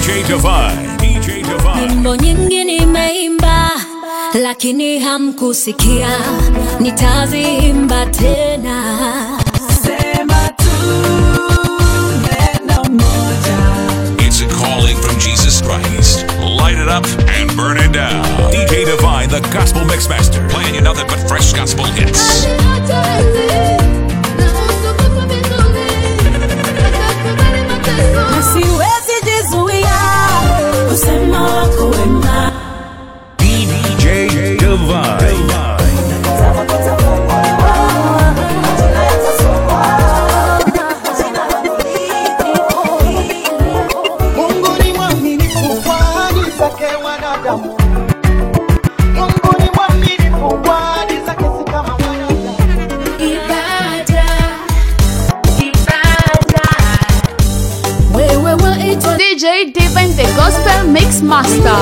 DJ Divine. DJ Divine. Nyimbo nyingi nimeimba lakini hamkusikia, nitaziimba tena. Sema tu neno moja. It's a calling from Jesus Christ. Light it up and burn it down. DJ Divine, the Gospel Mixmaster, playing you nothing but fresh gospel hits. Siwezi jizuia kusema wako wema. DJ Divine. Mungu ni mwaminifu kwa ahadi zake wanadamu. Mungu ni mwaminifu kwa ahadi zake si kama wanadamu. DJ Divine, the Gospel Mix Master.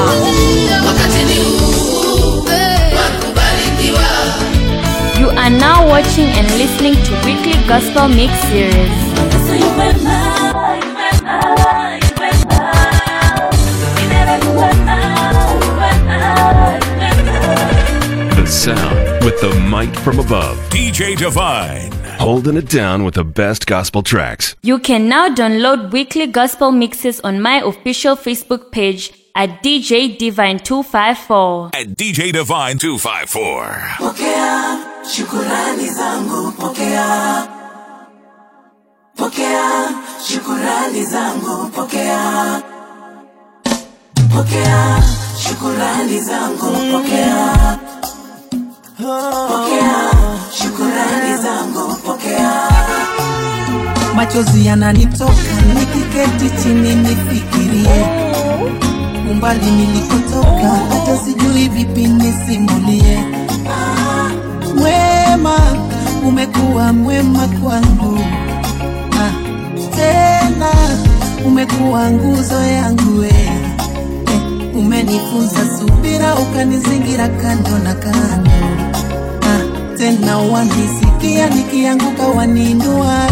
You are now watching and listening to weekly Gospel Mix series. The sound with the might from above. DJ Divine. Holding it down with the best gospel tracks. You can now download weekly gospel mixes on my official Facebook page at DJ Divine 254. At DJ Divine 254. Pokea shukrani zangu, pokea. Pokea shukrani zangu, pokea. Pokea shukrani zangu, pokea. Pokea shukrani zangu, pokea. Machozi yananitoka nikiketi chini nifikirie umbali nilikotoka, hata sijui vipi nisimulie. Mwema, umekuwa mwema kwangu, tena umekuwa nguzo yangu we. Umenifunza subira, ukanizingira kando na kando, tena wanisikia nikianguka waninua.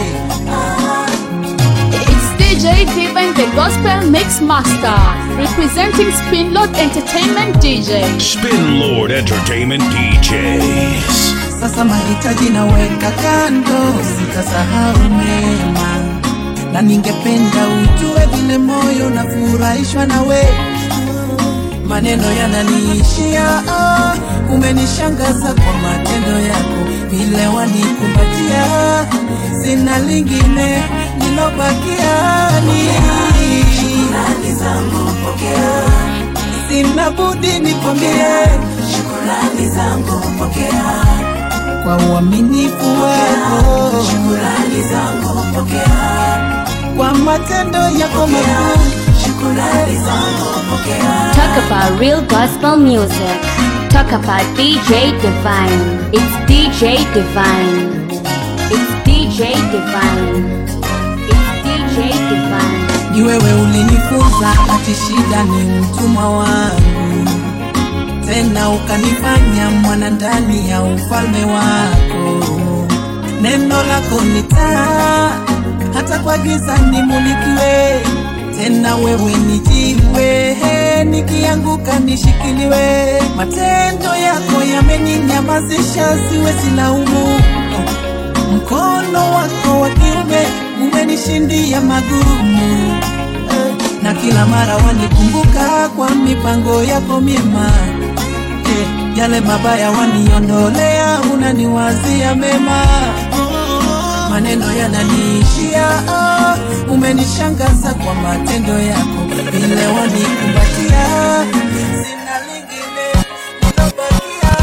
It's DJ Divine, the Gospel Mix Master, representing Spinlord Entertainment DJ. Spinlord Entertainment DJs. Sasa mahitaji naweka kando, sitasahau mema, na ningependa ujue vile moyo nafurahishwa nawe. Maneno yananiishia, umenishangaza kwa matendo yako, vile wanikumbatia, sina lingine nilobakia ni shukrani zangu, pokea. Sina budi nikwambie shukrani zangu, pokea. Kwa uaminifu wako shukrani zangu, pokea. Kwa matendo yako makuu shukrani zangu, pokea. Talk about real gospel music. Talk about DJ Divine. It's DJ Divine. It's DJ Divine. It's DJ Divine. Ni wewe ulinifunza ati shida ni mtumwa wangu, tena ukanifanya mwana ndani ya ufalme wako. Neno lako ni taa, hata kwa giza nimulikiwe, tena wewe ni jiwe, nikianguka nishikiliwe. Matendo yako yameninyamazisha, siwezi laumu. Mkono wako wa kiume umenishindia magumu, na kila mara wanikumbuka kwa mipango yako mema. Yale mabaya waniondolea, unaniwazia mema. Maneno yananiishia, umenishangaza kwa matendo yako, vile wanikumbatia, sina lingine nilobakia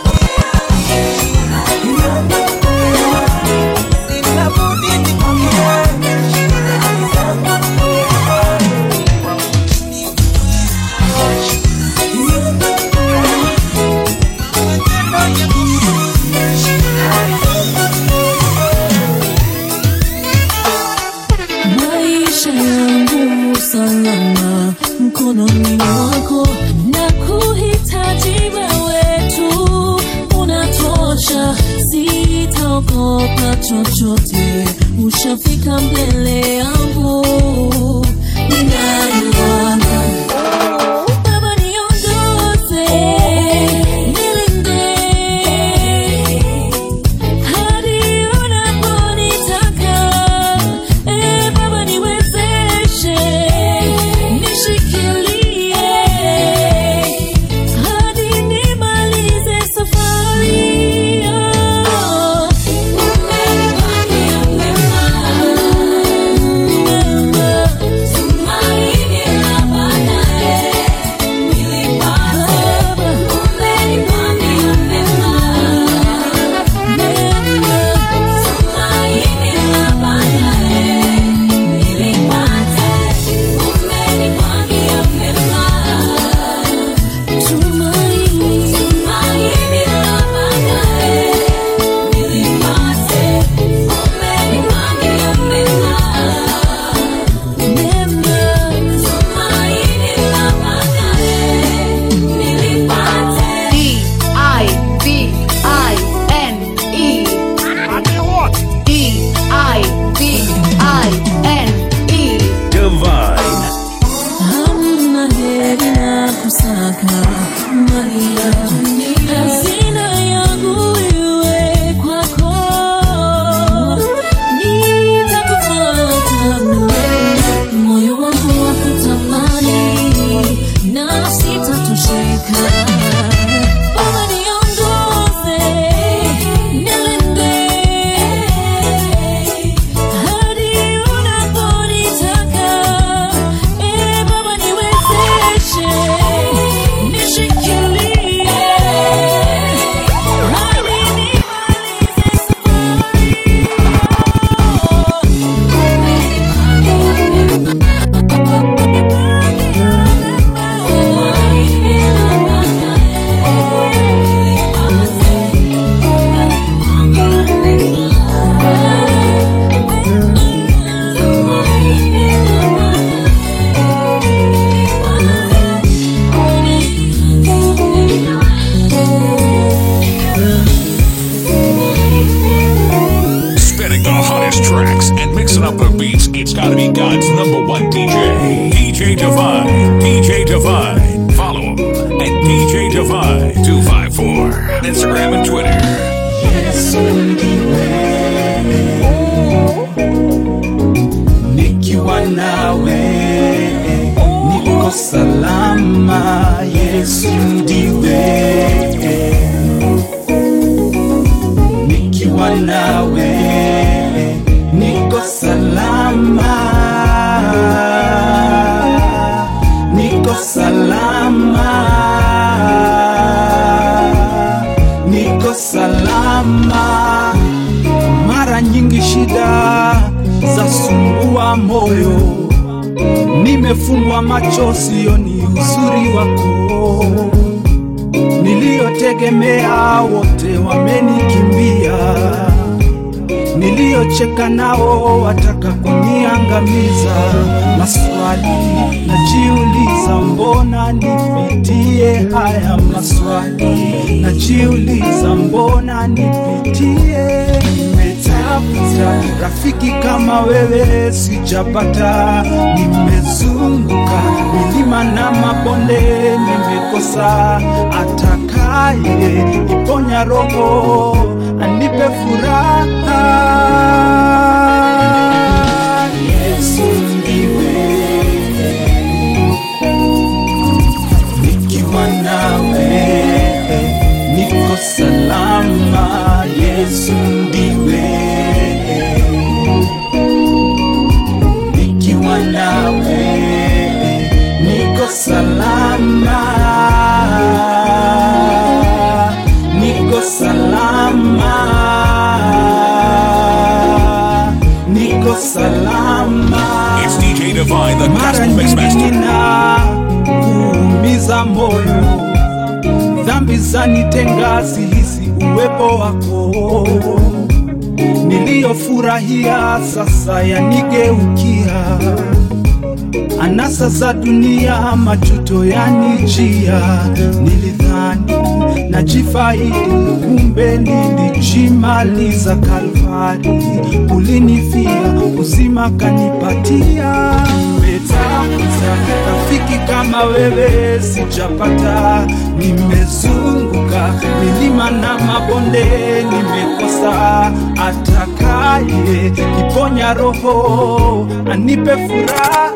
sina budi nikwambie shukrani zangu. Maisha yangu salama mkononi mwako, na kuhitaji wewe tu, unatosha, sitaogopa chochote, ushafika mbele yangu, ninayo beats, it's gotta be God's #1 DJ. DJ Divine. DJ Divine. Follow him at DJ Divine 254. Instagram and Twitter. Yesu ndiwe, nikiwa nawe niko salama. Yesu ndiwe, nikiwa nawe niko salama, niko salama, niko salama. Mara nyingi shida za sumbua moyo, nimefungwa macho sioni uzuri wako. Niliotegemea wote wamenikimbia, niliocheka nao wataka kuniangamiza. Maswali najiuliza, mbona nipitie haya maswali? Najiuliza, mbona nipitie? Nimetafuta rafiki kama wewe sijapata, nimezunguka milima na mabonde nimekosa. Atakaye iponya roho anipe furaha. Yesu ndiwe, nikiwa nawe niko salama. Yesu ndiwe, nikiwa nawe niko salama, niko salama, niko salama. It's DJ Divine, the Gospel Mixmaster. Kuumiza moyo, dhambi zanitenga, sihisi uwepo wako. Niliyofurahia sasa yanigeukia, anasa za dunia majuto yanijia. Nilidhani najifaidi, kumbe nilijimaliza. Kalvari ulinifia, uzima kanipatia. Nimetafuta rafiki kama wewe sijapata, nimezunguka milima na mabonde nimekosa. Atakaye iponya roho anipe furaha.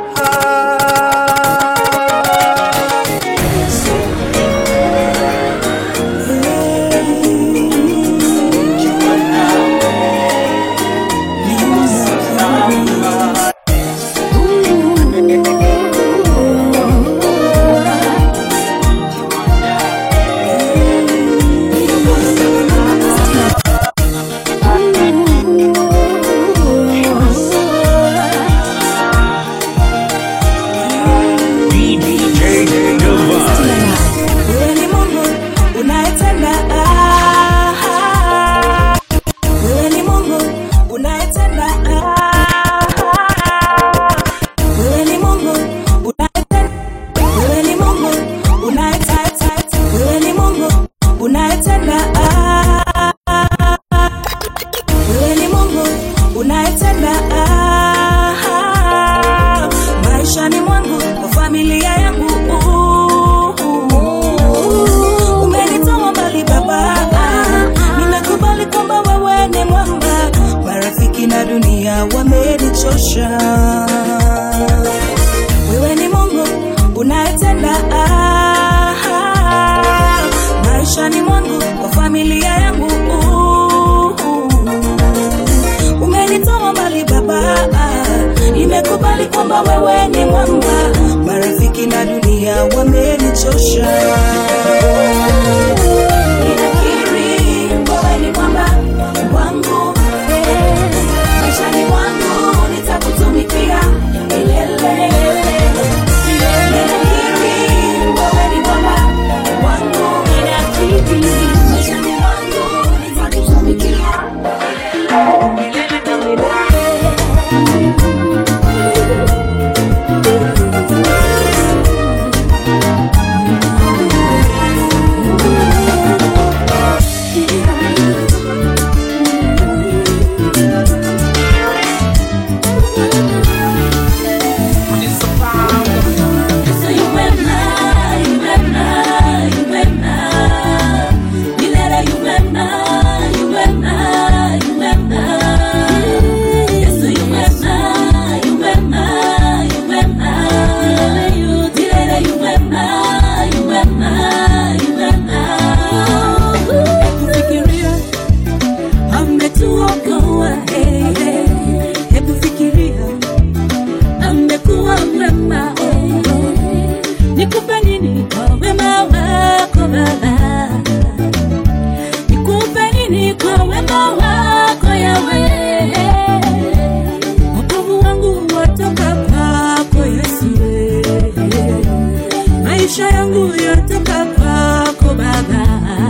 maisha yangu yatoka kwako Baba,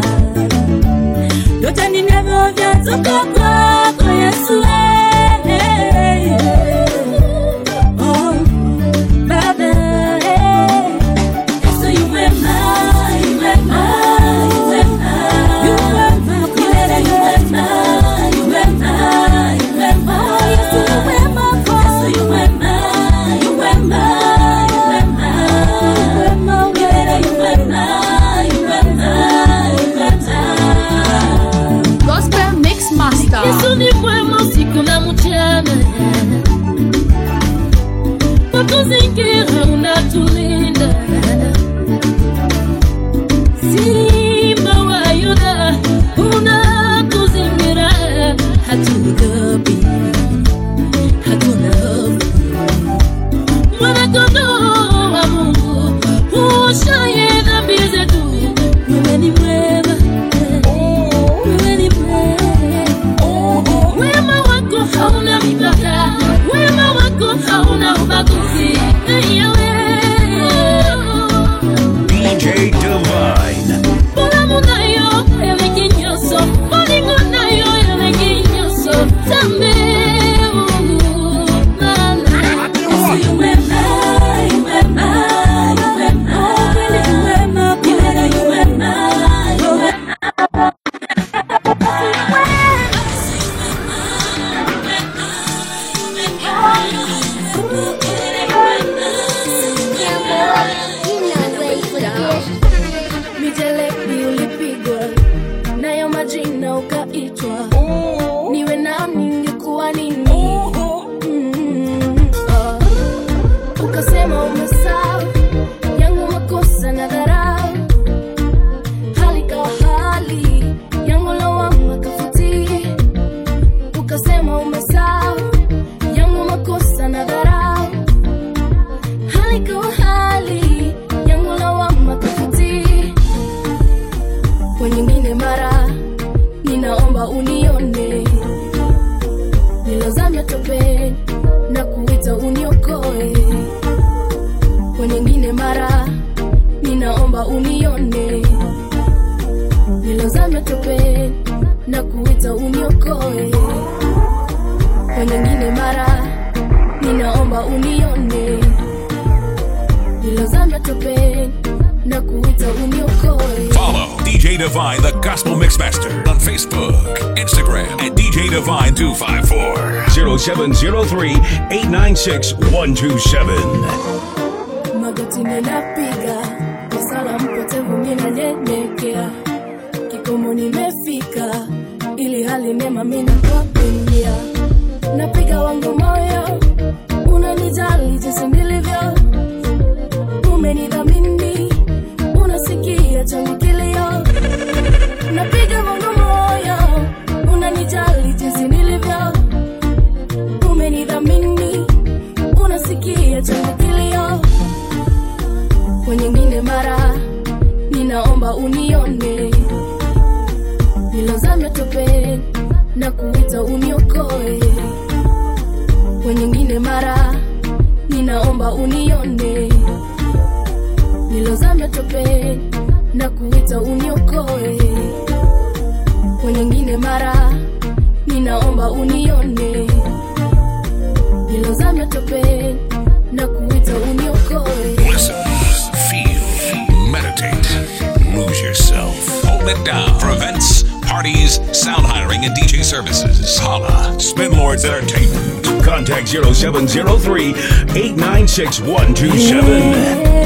yote ninavyo vyatoka kwako Yesu. Oh Baba, so you were mine, you were mine, you were mine, you were mine, you were mine, you were mine, you were mine, yes you were mine, so you were mine, you were mine, you were mine, you were mine, you were mine, you were mine. Gospel Mix Master. Yesu ni mwema usiku na mchana, wakuzingira unatulinda. Simba wa Yuda unatuzingira, hatuogopi, hatuna hofu. Mwana-Kondoo wa Mungu uoshaye dhambi zetu, wewe ni mwema, wewe ni mwema. Wema wako hauna mipaka, wema wako hauna ubaguzi. DJ Divine. Bola munayo ele kinyoso, bolingo nayo ele kinyoso. Tambe mala. So you were mine, you were mine, you were mine. Oh, really you were mine, you were mine, you were mine. Mijeledi ulipigwa, nayo majina ukaitwa. Niwe nami ningekuwa nini? Ukasema umesahau yangu makosa na dharau, hali kawa hali yangu lawama kafuti. Ukasema umesahau yangu makosa na dharau, hali kawa hali yangu lawama kafuti. Kwa nyingine mara ninaomba unione, nilazame topeni na kuita uniokoe. Kwa nyingine mara ninaomba unione, nilazame topeni na kuita uniokoe. Kwa nyingine mara ninaomba unione, nilazame topeni na kuita uniokoe. Follow DJ Divine, the Gospel Mixmaster, on Facebook, Instagram, at DJ Divine 254. 0703-896-127. Magoti ninapiga, kwa sala mpotevu ninanyenyekea. Kikomo nimefika, ili hali mema mina kuapinia. Napiga wangu moyo, unanijali jinsi nilivyo. Umenidhamini, unasikia changu kilio. Napiga wangu moyo, unanijali jinsi nilivyo. Umenidhamini, unasikia changu kilio. Kwa nyingine mara ninaomba unione, nilazame topeni na kuita uniokoe. Kwa nyingine mara ninaomba unione, nilazame topeni na kuita uniokoe. Kwa nyingine mara ninaomba unione, nilazame topeni na kuita uniokoe. Listen, feel, meditate, lose yourself. Hold it down for events, parties, sound hiring, and DJ services. Holla, Spinlords Entertainment. Contact 0703-896-127.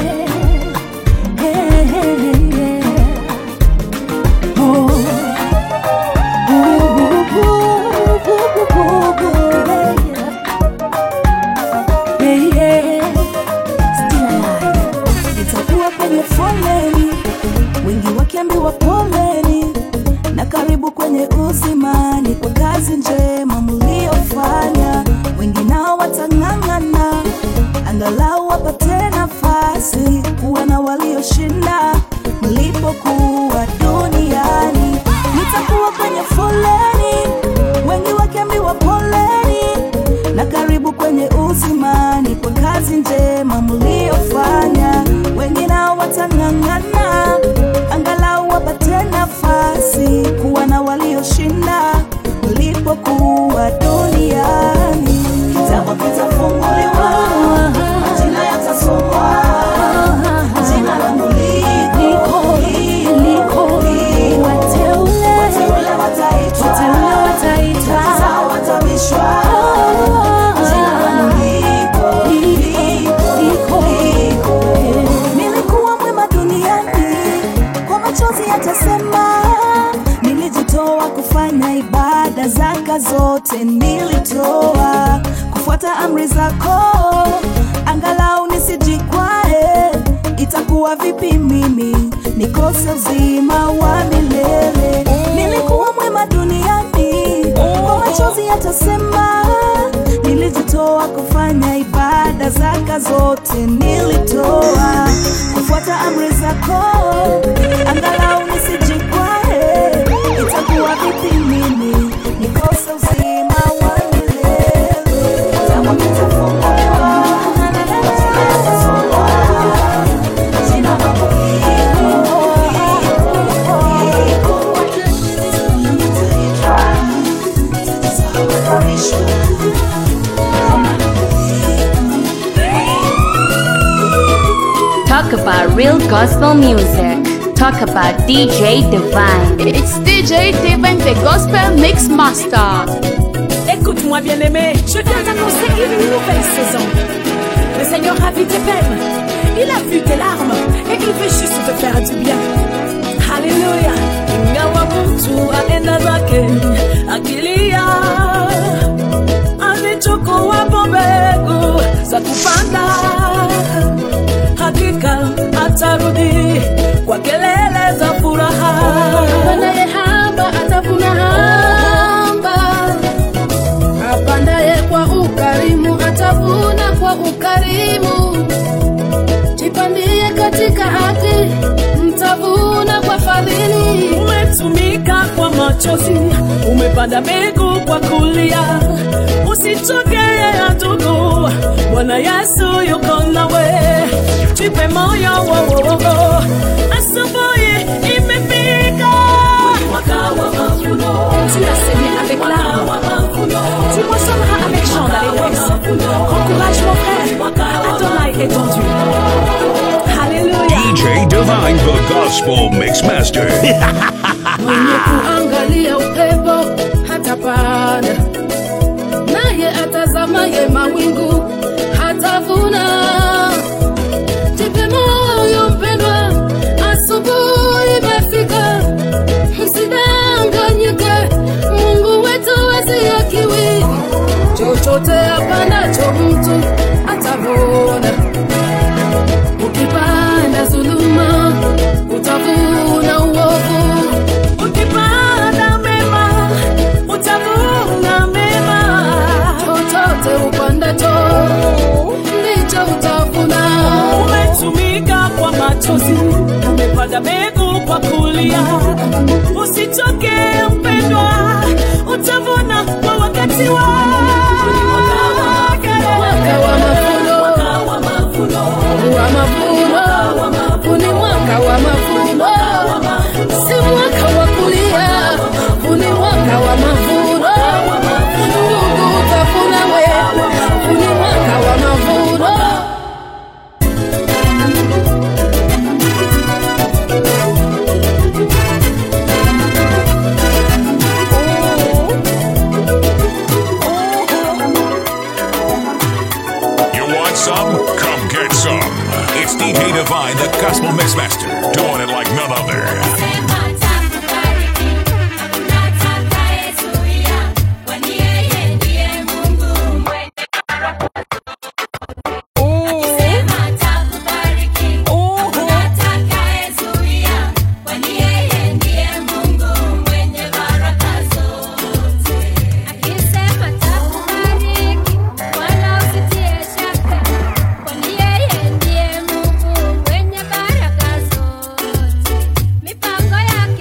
Nitakuwa kwenye foleni, wengi wakiambiwa poleni, na karibu kwenye uzimani kwa kazi njema mliofanya. Wengi nao watang'ang'ana, angalau wapate nafasi, kuwa na walioshinda mlipokuwa duniani. Nitakuwa kwenye foleni, wengi wakiambiwa poleni, na karibu kwenye uzimani kwa kazi njema mliofanya. Wengine watang'ang'ana angalau wapate nafasi kuwa na walioshinda mlipokuwa duniani. Kitabu kitafunguliwa, majina yatasomwa, jina langu liko, wateule wataitwa, zao watavishwa, jina langu liko. Nilikuwa mwema duniani, kwa machozi yatasema, nilijitoa kufanya ibada, zaka zote nilitoa, kufuata amri zako, angalau nisijikwae. Itakuwa vipi mimi nikose uzima wa milele? Nilikuwa mwema duniani, kwa machozi yatasema, nilijitoa kufanya ibada, zaka zote nilitoa, kufuata amri zako, angalau nisijikwae. Itakuwa vipi mimi nikose uzima wa milele? Kitabu kitafunguliwa, jina langu Talk about real gospel music. Talk about DJ Divine. It's DJ Divine, the gospel mix master. Écoute-moi bien-aimé, je viens d'annoncer une nouvelle saison. Le Seigneur a vu tes peines, il a vu tes larmes et il veut juste te faire du bien. Alléluia. Ingawa mtu aenda zake akilia, alichukua mbegu za kupanda, hakika atarudi kwa kelele za furaha. Apandaye haba atavuna haba, apandaye kwa ukarimu atavuna kwa ukarimu. Jipandie katika haki, mtavuna kwa fadhili. Umetumika kwa machozi, umepanda mbegu kwa kulia. Usichoke ndugu, Bwana Yesu yuko nawe. Jipe moyo, asubuhi imefika. Mwaka wa mavuno, tu as semé avec larmes, tu moissonneras avec chant d'allégresse. Encourage mon frère, Adonai est ton Dieu. Alléluia. DJ Divine, the Gospel Mixmaster. Mwenye kuangalia upepo hatapanda, naye atazamaye mawingu hatavuna. Jipe moyo mpendwa, asubuhi imefika. Msidanganyike, Mungu wetu haziakiwi. Chochote apandacho mtu atavuna. Ukipanda zuluma utavuna uovu, ukipanda mema utavuna mema. Chochote upandacho ndicho utavuna. Umetumika kwa machozi, umepanda mbegu kwa kulia. Usichoke mpendwa, utavuna kwa wakati wake. Mwaka wa mavuno, wa mavuno, ni mwaka wa mavuno, si mwaka wa kulia, ni mwaka wa mavuno. Ndugu utavuna wewe, ni mwaka wa mavuno. Some? Come get some. It's DJ Divine, the Gospel Mixmaster, doing it like none other. Mipango ya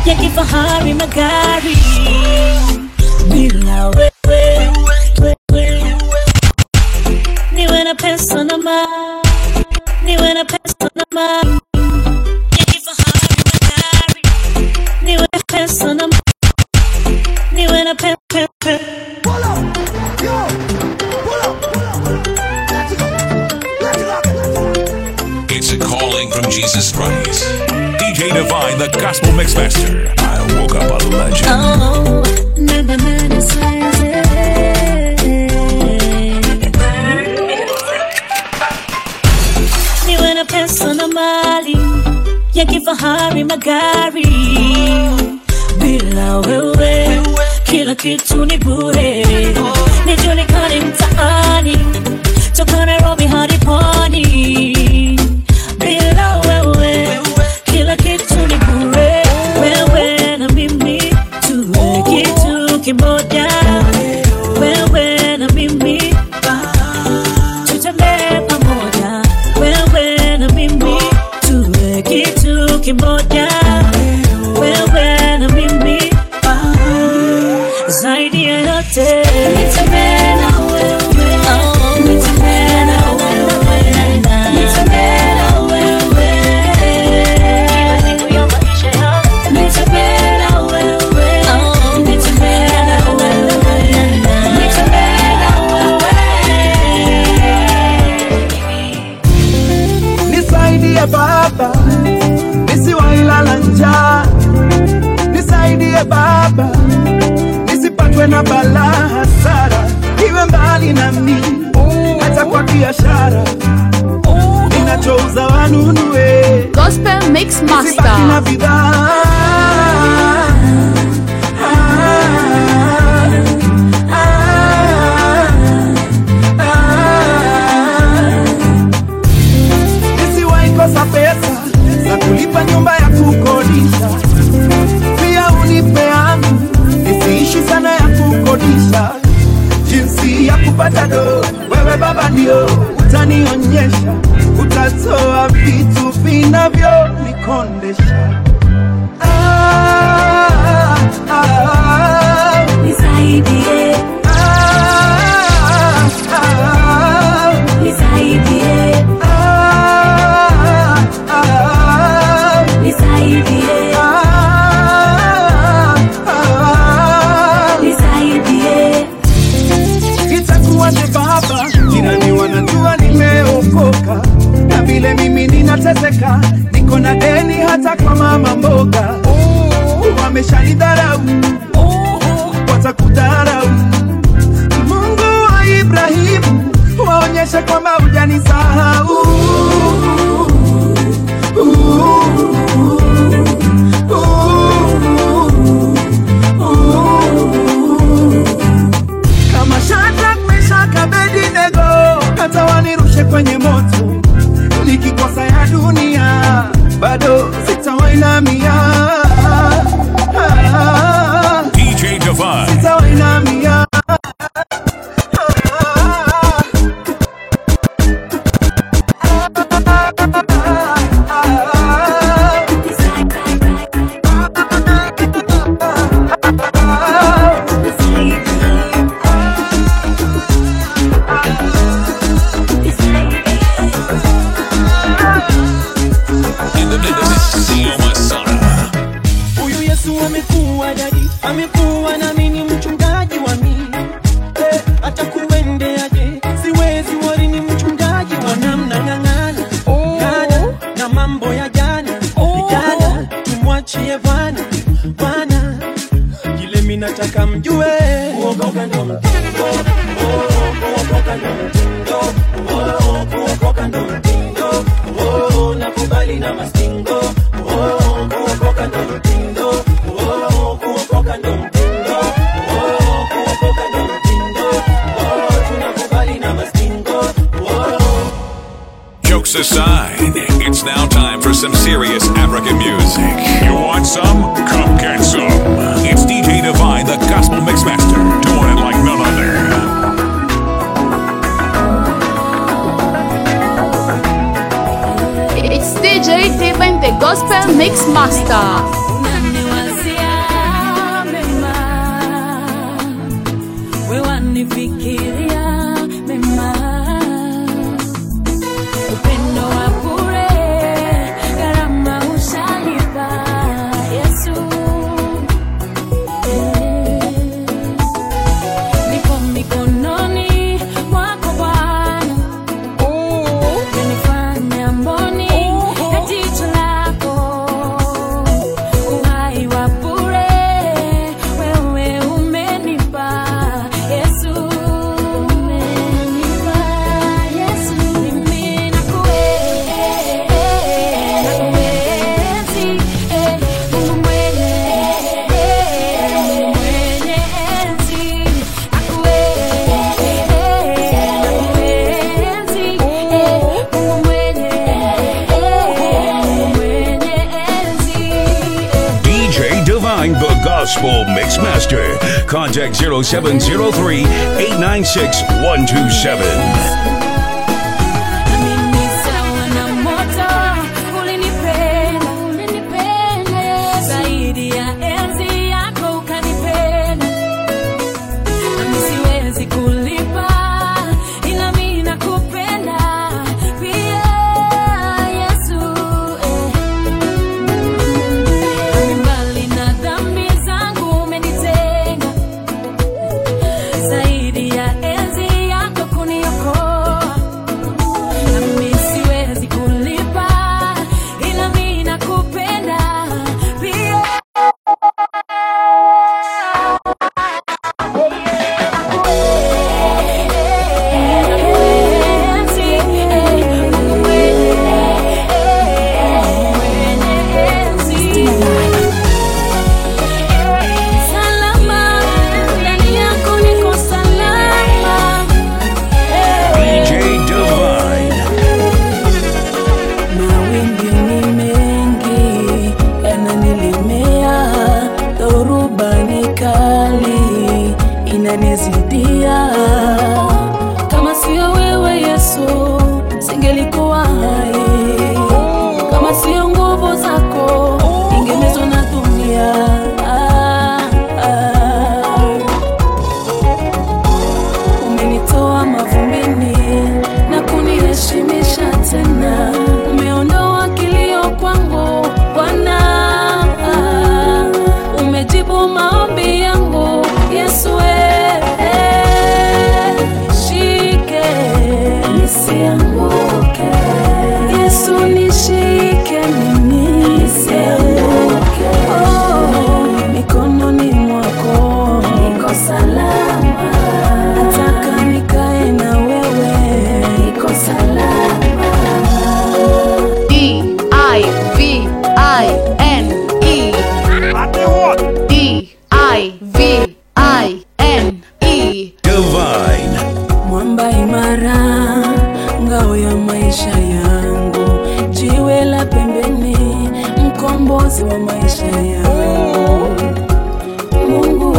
ya kifahari magari bila wewe niwe na pesa na mali niwe na pesa na mali ya kifahari magari niwe na pesa na mali niwe na pesa pull up yo pull up It's a calling from Jesus Christ. DJ Divine, the Gospel Mixmaster. I woke up a legend. Oh, nada niwe na pesa na mali ya kifahari magari bila wewe kila kitu ni bure nijulikane mtaani toka Nairobi hadi Pwani bila wewe kila kitu ni bure wewe na mimi tuwe kitu kimoja wewe na mimi tutembee pamoja wewe na mimi tuwe kitu kimoja wewe na mimi zaidi ya yote nitembee na wewe nitembee na wewe nitembee na wewe kila siku ya maisha yangu nitembee na wewe nitembee na wewe nitembee na wewe nisaidie Baba nisiwailala njaa nisaidie Baba nisipatwe na balaa hasara iwe mbali nami hata kwa biashara ninachouza wanunue Gospel Mix nisibaki na Master. bidhaa nisiwahi kosa pesa za kulipa nyumba ya kukodisha pia unipe yangu nisiishi sana ya kukodisha jinsi ya kupata do wewe Baba ndio utanionyesha utatoa vitu vinavyo nikondesha nisaidie nisaidie nisaidie nisaidie itakuwaje Baba jirani wanajua nimeokoka na vile mimi ninateseka niko na deni hata kwa mama mboga wameshanidharau watakudharau Mungu wa Ibrahimu waonyeshe kwamba hujanisahau kama Shadrach, Meshach, Abednego hata wanirushe kwenye moto nikikosa ya dunia bado sitawainamia DJ Divine. sitawainamia Huyu Yesu amekuwa dadi, amekuwa na mimi mchungaji wa mimi. Atakuendeaje? Siwezi wali ni mchungaji wa namna ng'ang'ana. Dada na mambo ya jana. Dada tumwachie Bwana. Bwana kile mimi nataka mjue. Kuokoka ndo mtindo. Kuokoka ndo mtindo. Kuokoka ndo mtindo. Nakubali na mastingo. Kuokoka ndo mtindo. Kuokoka ndo mtindo. Kuokoka ndo mtindo. Tunakubali na mastingo. Jokes aside, it's now time for some serious African music. You want some? Come get some. It's DJ Divine, the Gospel Mixmaster, doing it like none other. It's DJ Divine, the Gospel Mix Master. unaniwaza kunifikiria mema. Upendo wa bure, gharama ushalipa Yesu. Niko mikononi mwako Bwana, umenifanya mboni ya jicho lako. Uhai wa bure wewe umenipa Yesu, umenipa Yesu. Mimi nakuenzi, Mungu mwenye enzi. Nakuenzi, Mungu mwenye enzi. DJ Divine, the Gospel Mixmaster. Contact 0703-896-127. Mimi sawa na moto, ulinipenda zaidi ya enzi yako ukanipenda. Mimi siwezi kulipa, ila mimi nakupenda pia Yesu. Mbali na dhambi zangu umenitenga, zaidi ya enzi yako kuniokoa. Mimi siwezi kulipa, ila mimi nakupenda pia. Salama, ndani yako niko salama. DJ Divine. Mawimbi ni mengi yananilemea, dhoruba ni kali inanizidia. Kama sio wewe Yesu, singelikuwa hai. Kama sio nguvu zako, ningemezwa na dunia. Umenitoa mavumbini na kuniheshimisha tena. Umeondoa kilio kwangu Bwana, umejibu maombi yangu Yesu. Nishike nisianguke, Yesu nishike mimi nisianguke. Mikononi mwako niko salama, nataka nikae na wewe, niko salama. D-I-V-I-N-E D-I-V-I-N-E Divine. Mwamba imara, ngao ya maisha yangu, jiwe la pembeni, mkombozi wa maisha yangu. Mungu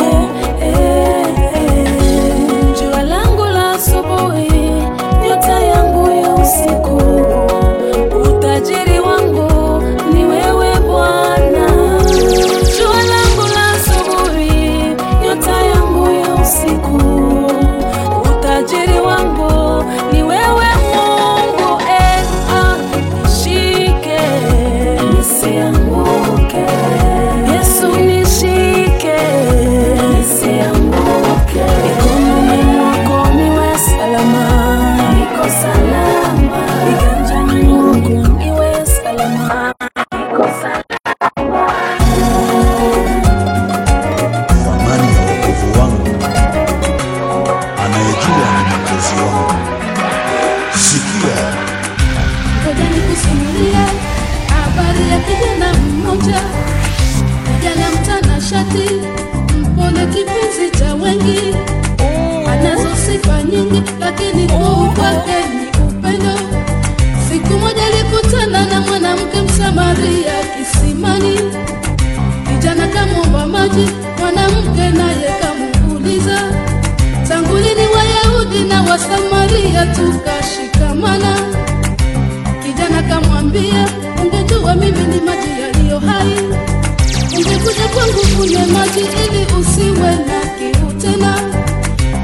jua langu la asubuhi, nyota yangu ya usiku, utajiri wangu ni wewe Bwana. Jua langu la asubuhi, nyota yangu ya usiku, utajiri wangu ni wewe Mungu. Nishike nisianguke, Yesu nishike nisianguke. Mikononi mwako niwe salama, niko salama. Viganjani mwako niwe salama, niko salama. Thamani ya wokovu wangu, anayejua ni Mwokozi wangu. Sikia, Ngoja nikusimulie habari ya kijana mmoja, kijana mtanashati, mpole, kipenzi cha wengi, anazo sifa nyingi, lakini kuu kwake ni upendo. Siku moja alikutana na mwanamke Msamaria kisimani. Kijana kamwomba maji, mwanamke naye kamuuliza, tangu lini Wayahudi na Wasamaria tukashikamana? Kijana kamwambia, ungejua mimi ni maji yaliyo hai, ungekuja kwangu kunywa maji ili usiwe na kiu tena.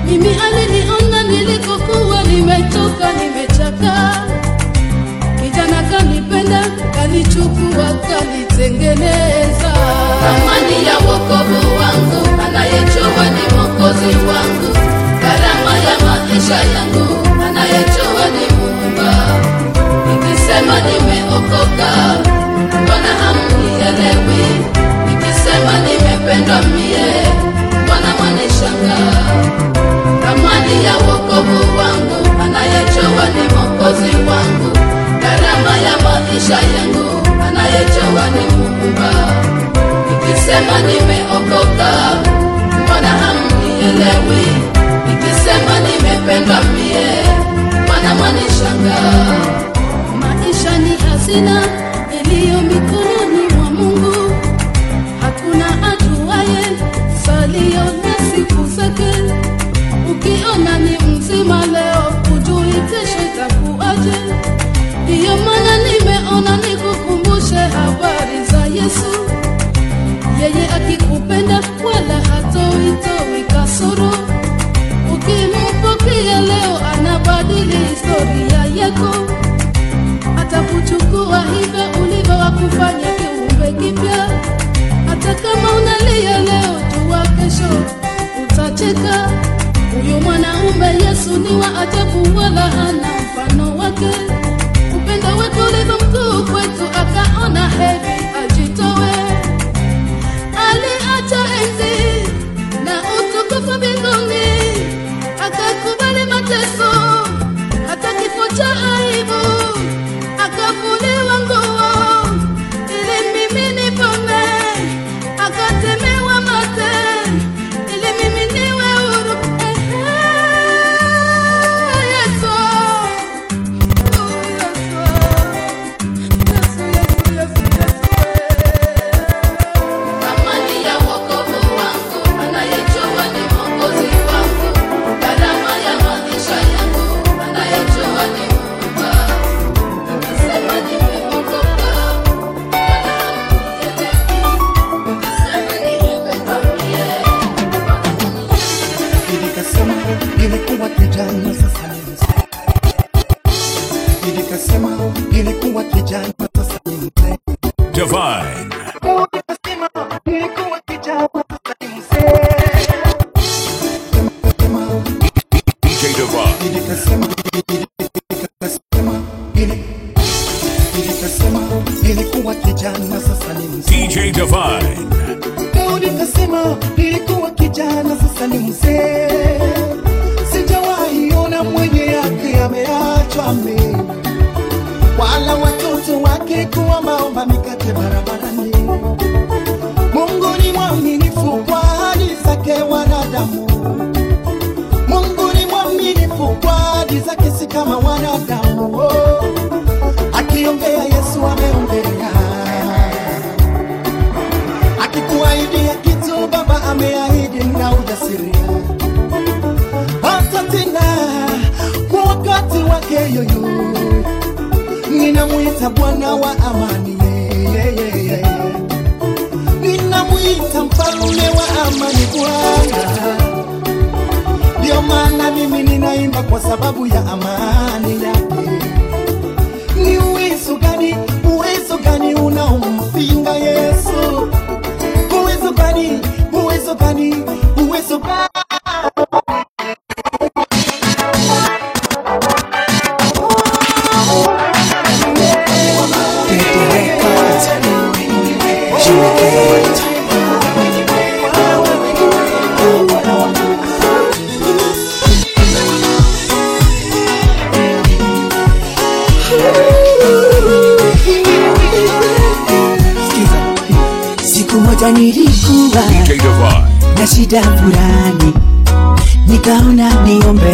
Mimi aliniona nilikokuwa nimechoka, nimechakaa. Kijana kanipenda, kanichukua, kanitengeneza. Thamani ya wokovu wangu, anayejua ni Mwokozi wangu. Gharama ya maisha yangu, anayejua ni Muumba. Nikisema nimeokoka, mbona hamnielewi? Nikisema nimependwa mie, mbona mwanishangaa? Thamani ya wokovu wangu, anayejua ni Mwokozi wangu. Gharama ya maisha yangu, anayejua ni Muumba. Nikisema nimeokoka, mbona hamnielewi? Nikisema nimependwa mie, mbona mwanishangaa? Maisha ni hazina iliyo mikononi mwa Mungu. Hakuna ajuaye salio na siku zake. Ukiona ni mzima leo, hujui kesho itakuaje. Ndiyo maana nimeona nikukumbushe habari za Yesu. Yeye akikupenda wala hatoi kasoro. Ukimpokea leo, anabadili historia yako. Atakuchukua hivyo ulivyo, wakufanya kiumbe kipya. Hata kama unalia leo, jua kesho utacheka. Huyu mwanaume Yesu ni wa ajabu, wala hana mfano wake. Upendo wake ulivyo mkuu kwetu, akaona heri ajitoe. Aliacha enzi na utukufu mbinguni, akakubali mateso, hata kifo cha aibu. Akavuliwa nguo ili mimi nipone, akatemewa mate ili mimi niwe huru. Yesu, thamani ya wokovu wangu, anayejua ni Mwokozi wangu. Gharama ya maisha yangu, anayejua ni Muumba. Nikisema nimeokoka, Nilikasema ilikuwa kijana, sasa ni mzee. Nilikasema ilikuwa kijana, sasa ni mzee. Divine. Nilikasema ilikuwa kijana, sasa ni mzee. DJ Divine. Nilikasema ilikuwa kijana, sasa ni mzee. DJ Divine. Nilikasema ilikuwa kijana, sasa ni mzee. Sijawahi ona mwenye yake ameachwa mimi, wala watoto wake kuwa maomba mikate barabarani. Mungu ni mwaminifu kwa ahadi zake wanadamu. Mungu ni mwaminifu kwa ahadi zake, si kama wanadamu. Akiongea Yesu ameongea, akikuahidi kitu Baba ameahidi na ujasiri. Hata tena kwa wakati wake yoyo, ninamuita Bwana wa amani. Ninamuita mfalme wa amani Bwana. Ndio maana mimi ninaimba kwa sababu ya amani yake. Ni uwezo gani unaompinga Yesu? Uwezo gani? Siku moja nilikuwa na shida fulani, nikaona niombe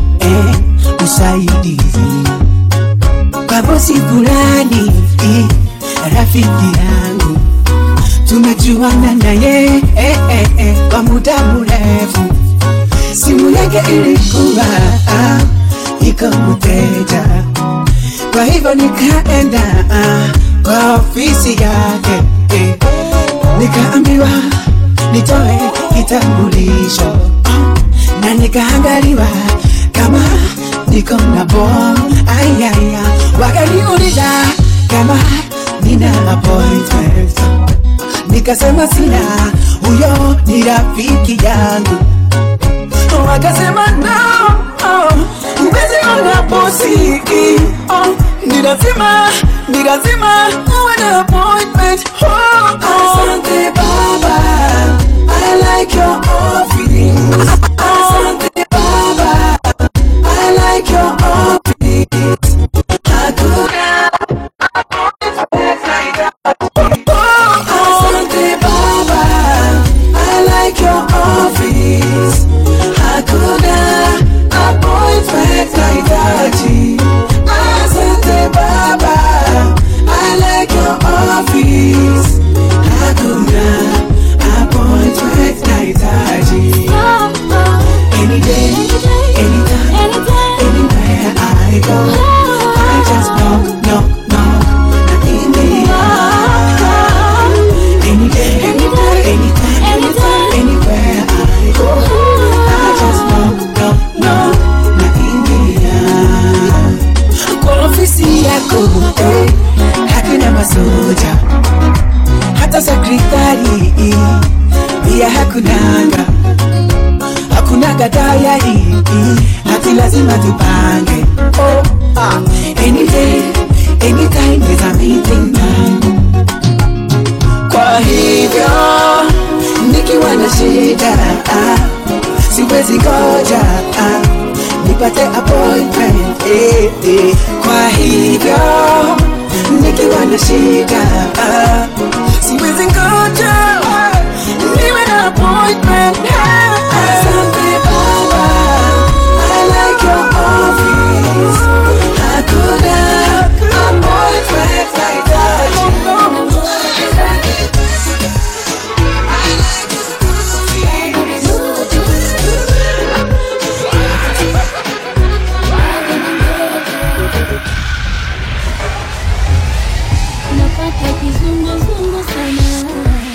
usaidizi kwa bosi fulani, rafiki yangu. Tumejuana naye kwa muda mrefu. Simu yake ilikuwa iko mteja, kwa hivyo nikaenda kwa ofisi yake, nikaambiwa nitoe kitambulisho na nikaangaliwa kama niko na bom. Ayaya, wakaniuliza kama nina appointment, nikasema sina, huyo ni rafiki yangu. Wakasema no, uwezi ona bosi, ni lazima uwe na appointment. Asante baba, I like your office. Asante baba, I like your office. Hakuna appointment like that. Asante baba, I like your office. Hakuna appointment like that. Asante baba, I like your office. Hakuna appointment like that. Any day, anytime, anywhere I go, I just knock. Any day, anytime, anywhere I go, I just knock. Kwa ofisi yako, hakuna masoja, hata sekretari pia hakunanga. Hakunaga tayari, hati lazima tupange. Any day, anytime, there's a meeting time. Kwa hivyo nikiwa na shida, siwezi ngoja nipate appointment. Kwa hivyo nikiwa na shida, siwezi ngoja niwe na appointment. Asante baba, I like your office. Hakuna appointment like that. Napata kizunguzungu sana,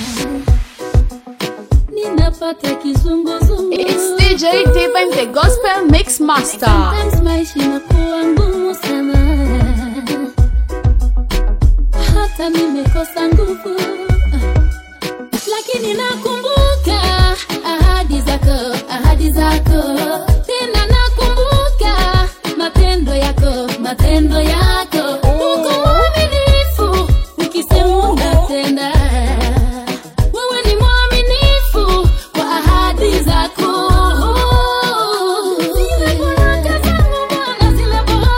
ninapata kizunguzungu. It's DJ Divine, the Gospel Mix Master. Sometimes maisha inakuwa ngumu sana, hata nimekosa nguvu, lakini nakumbuka ahadi zako, tena nakumbuka matendo yako. Uko mwaminifu, ukisema unatenda. Wewe ni mwaminifu kwa ahadi zako. Zile baraka zangu Bwana, zile baraka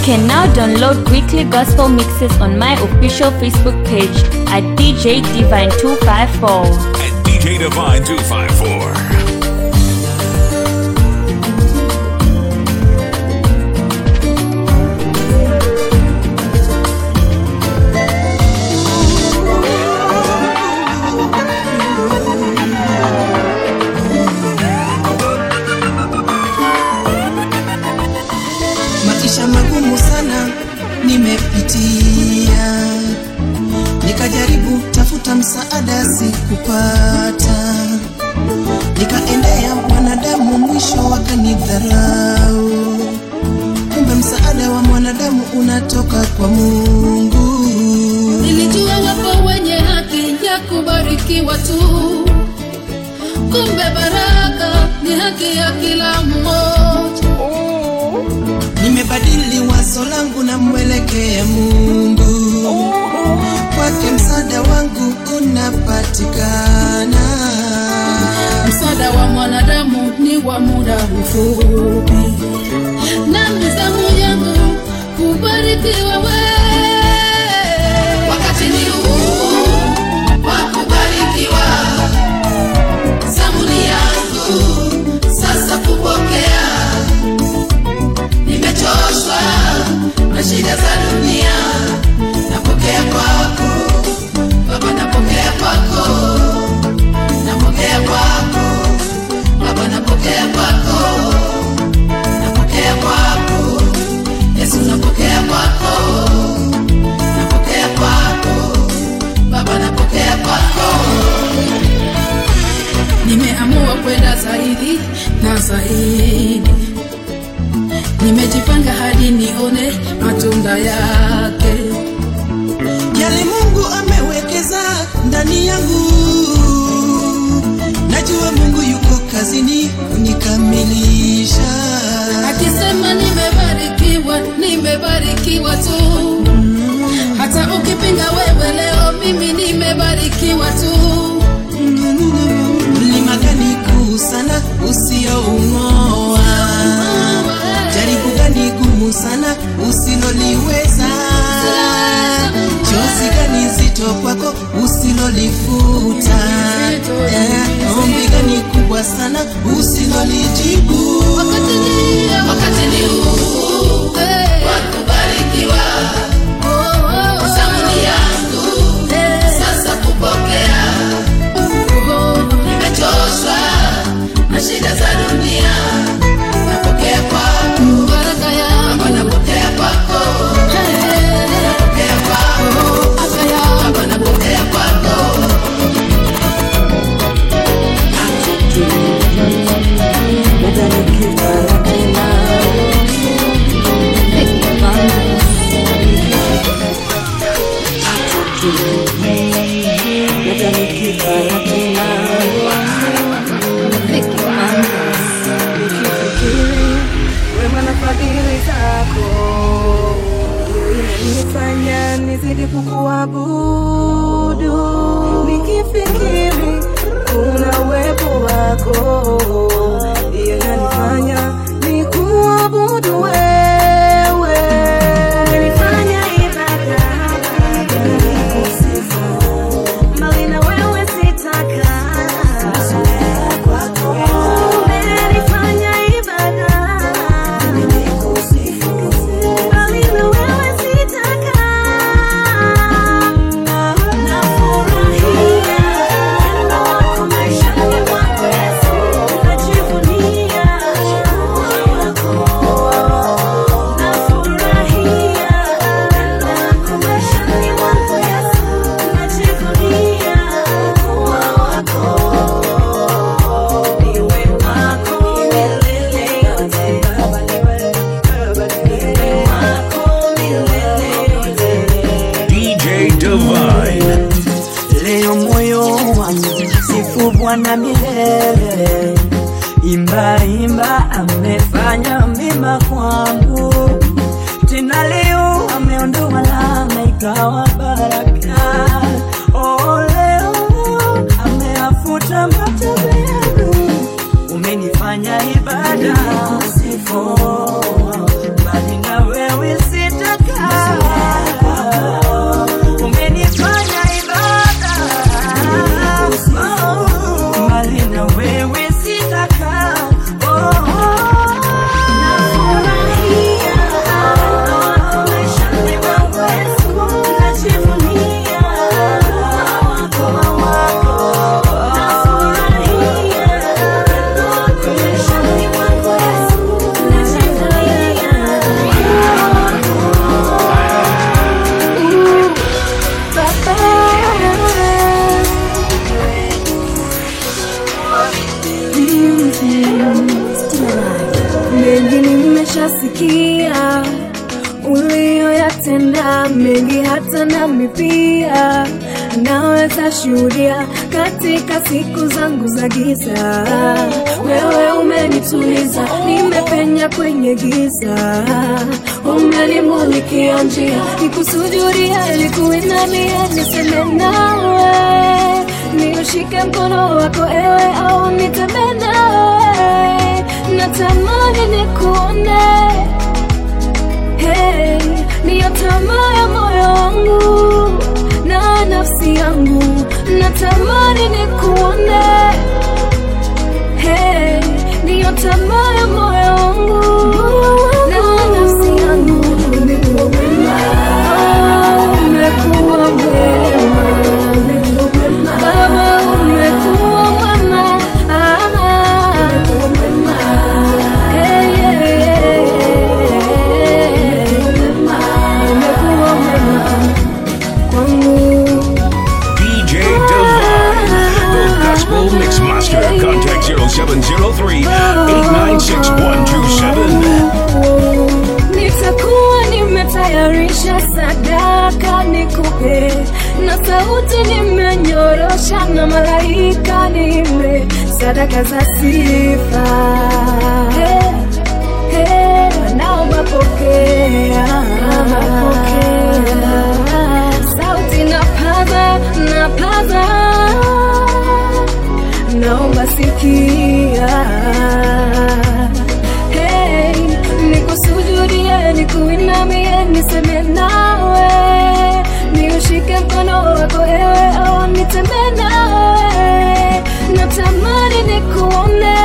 can now download weekly gospel mixes on my official Facebook page at DJ Divine 254. At DJ Divine 254. Maisha magumu sana nimepitia, nikajaribu tafuta msaada sikupata, nikaendea mwanadamu mwisho wakanidharau. Kumbe msaada wa mwanadamu unatoka kwa Mungu. Nilijua wapo wenye haki ya kubarikiwa tu, kumbe baraka ni haki ya kila mmoja. Nimebadili wazo langu na mwelekea Mungu, kwake msaada wangu unapatikana. Msaada wa mwanadamu ni wa muda mfupi, na mizamu yangu kubarikiwa wewe. Wakati ni huu wa kubarikiwa, zamu ni yangu sasa kupokea. Nimechoshwa na shida za dunia, napokea kwako Baba, napokea kwako, napokea kwako Baba, napokea kwako, napokea kwako Yesu, napokea kwako, napokea kwako Baba, napokea kwako. Nimeamua kwenda zaidi na zaidi, nimejipanga hadi nione matunda yake. Yale Mungu amewekeza ndani yangu, najua Mungu yuko kazini kunikamilisha. Akisema nimebarikiwa, nimebarikiwa tu. Hata ukipinga wewe leo, mimi nimebarikiwa tu. Mlima gani kuu sana usioung'oa? Jaribu gani gumu sana usiloliweza? Chozi gani zito kwako usilolifuta? Ombi gani kubwa sana usilolijibu? Wakati ni huu wa kubarikiwa, zamu ni yangu sasa kupokea. Nimechoshwa na shida za dunia, napokea kwako baraka yako, napokea kwako, napokea kwako afya yako, napokea kwako. Wema na fadhili zako inanifanya nizidi kukuabudu. Nikifikiri kuna uwepo wako, hiyo inanifanya nikuabudu wewe. Umenifanya ibada nikusifu, mbali na wewe sitaka. Umenifanya ibada nikusifu, mbali na wewe sitaka. Nafurahia wema wako maishani mwangu Yesu, najivunia kuwa wako. Nafurahia wema wako maishani mwangu Yesu, najivunia kuwa wako. Niwe wako milele yote, Baba niwe wako milele yote. DJ Divine. Leo moyo wangu sifu Bwana milele, imba imba, amefanya mema kwangu. Tena leo ameondoa laana ikawa baraka. Oh, leo ameafuta machozi yangu, umenifanya ibada sifu, bali na wewe si umesikia ulioyatenda mengi, hata nami pia naweza shuhudia katika siku zangu za giza. Wewe umenituliza, nimepenya kwenye giza, umenimulikia njia, nikusujudia, nikuinamia, niseme nawe, niushike mkono wako ewe, au nitembee nawe, natamani nikuone. Hey, niyo tamaa ya moyo wangu na nafsi yangu, natamani nikuone. Hey, niyo tamaa ya moyo wangu na nafsi yangu. Umekuwa mwema, umekuwa mwema, Baba, umekuwa mwema, umekuwa mwema. Hey, yeah, yeah. DJ Divine, the Gospel Mix Master. Contact 0703-896-127. Nitakuwa nimetayarisha sadaka nikupe, na sauti nimenyorosha, na malaika nime sadaka za sifa. Hey, hey, naomba pokea, sauti napaza, napaza, naomba sikia. Hey, nikusujudie, nikuinamie, niseme nawe, niushike mkono wako ewe, au nitembee nawe, natamani nikuone.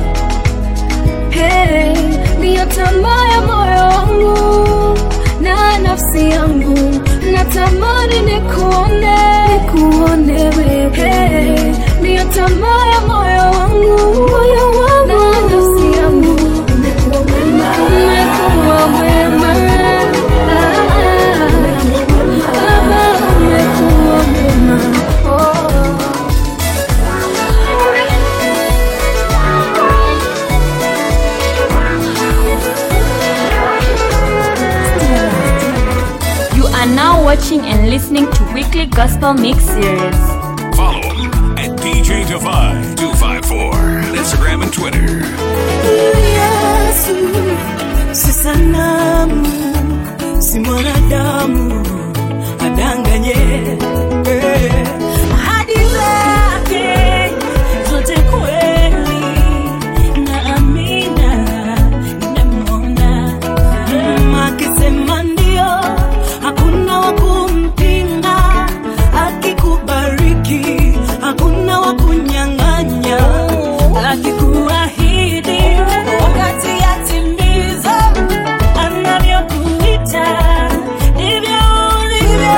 Hey, niyo tamaa ya moyo wangu na nafsi yangu, natamani nikuone, nikuone wewe. Hey, niyo tamaa ya moyo wangu, na nafsi yangu. Umekuwa mwema, umekuwa mwema, Baba, umekuwa mwema. You are now watching and listening to weekly gospel mix series. Follow at DJ Divine 254 on Instagram and Twitter. Yesu, si sanamu, si mwanadamu adanganye. Ahadi zake zote kweli na amina, namwona akisema ndio, hakuna wa kumpinga, akikubariki hakuna wa kunyang'anya, akikuahidi wakati yatimiza, anavyokuita ndivyo ulivyo.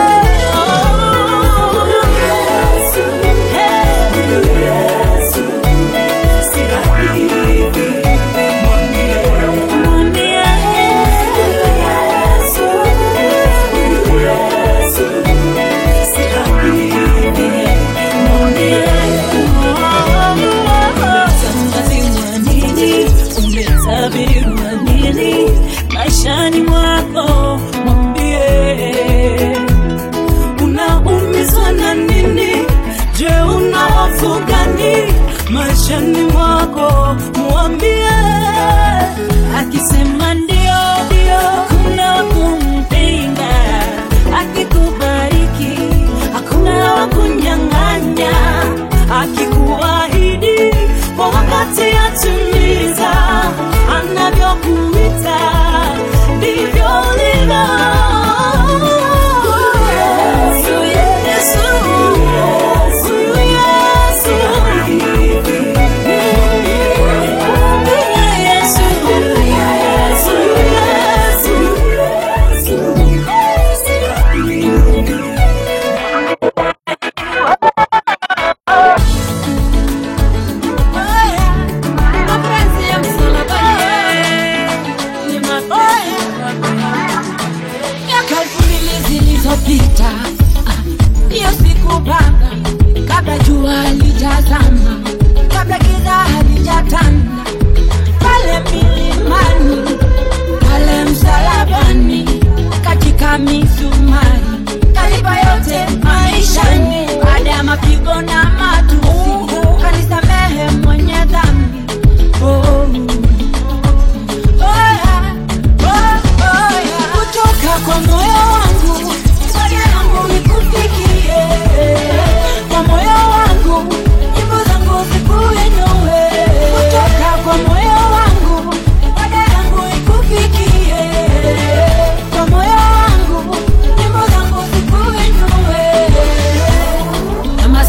Yesu, si rahisi, mwambie Yesu, si rahisi, mwambie umetangaziwa nini, umetabiriwa nini maishani mwako, mwambie unaumizwa na nini, je una hofu gani maishani mwako, mwambie. Akisema ndio, ndio, kuna kumpinga, akikubariki hakuna wa kunyang'anya, akikuahidi kwa wakati atimiza, anavyokuita ndivyo ulivyo. Yesu, Yesu, Yesu,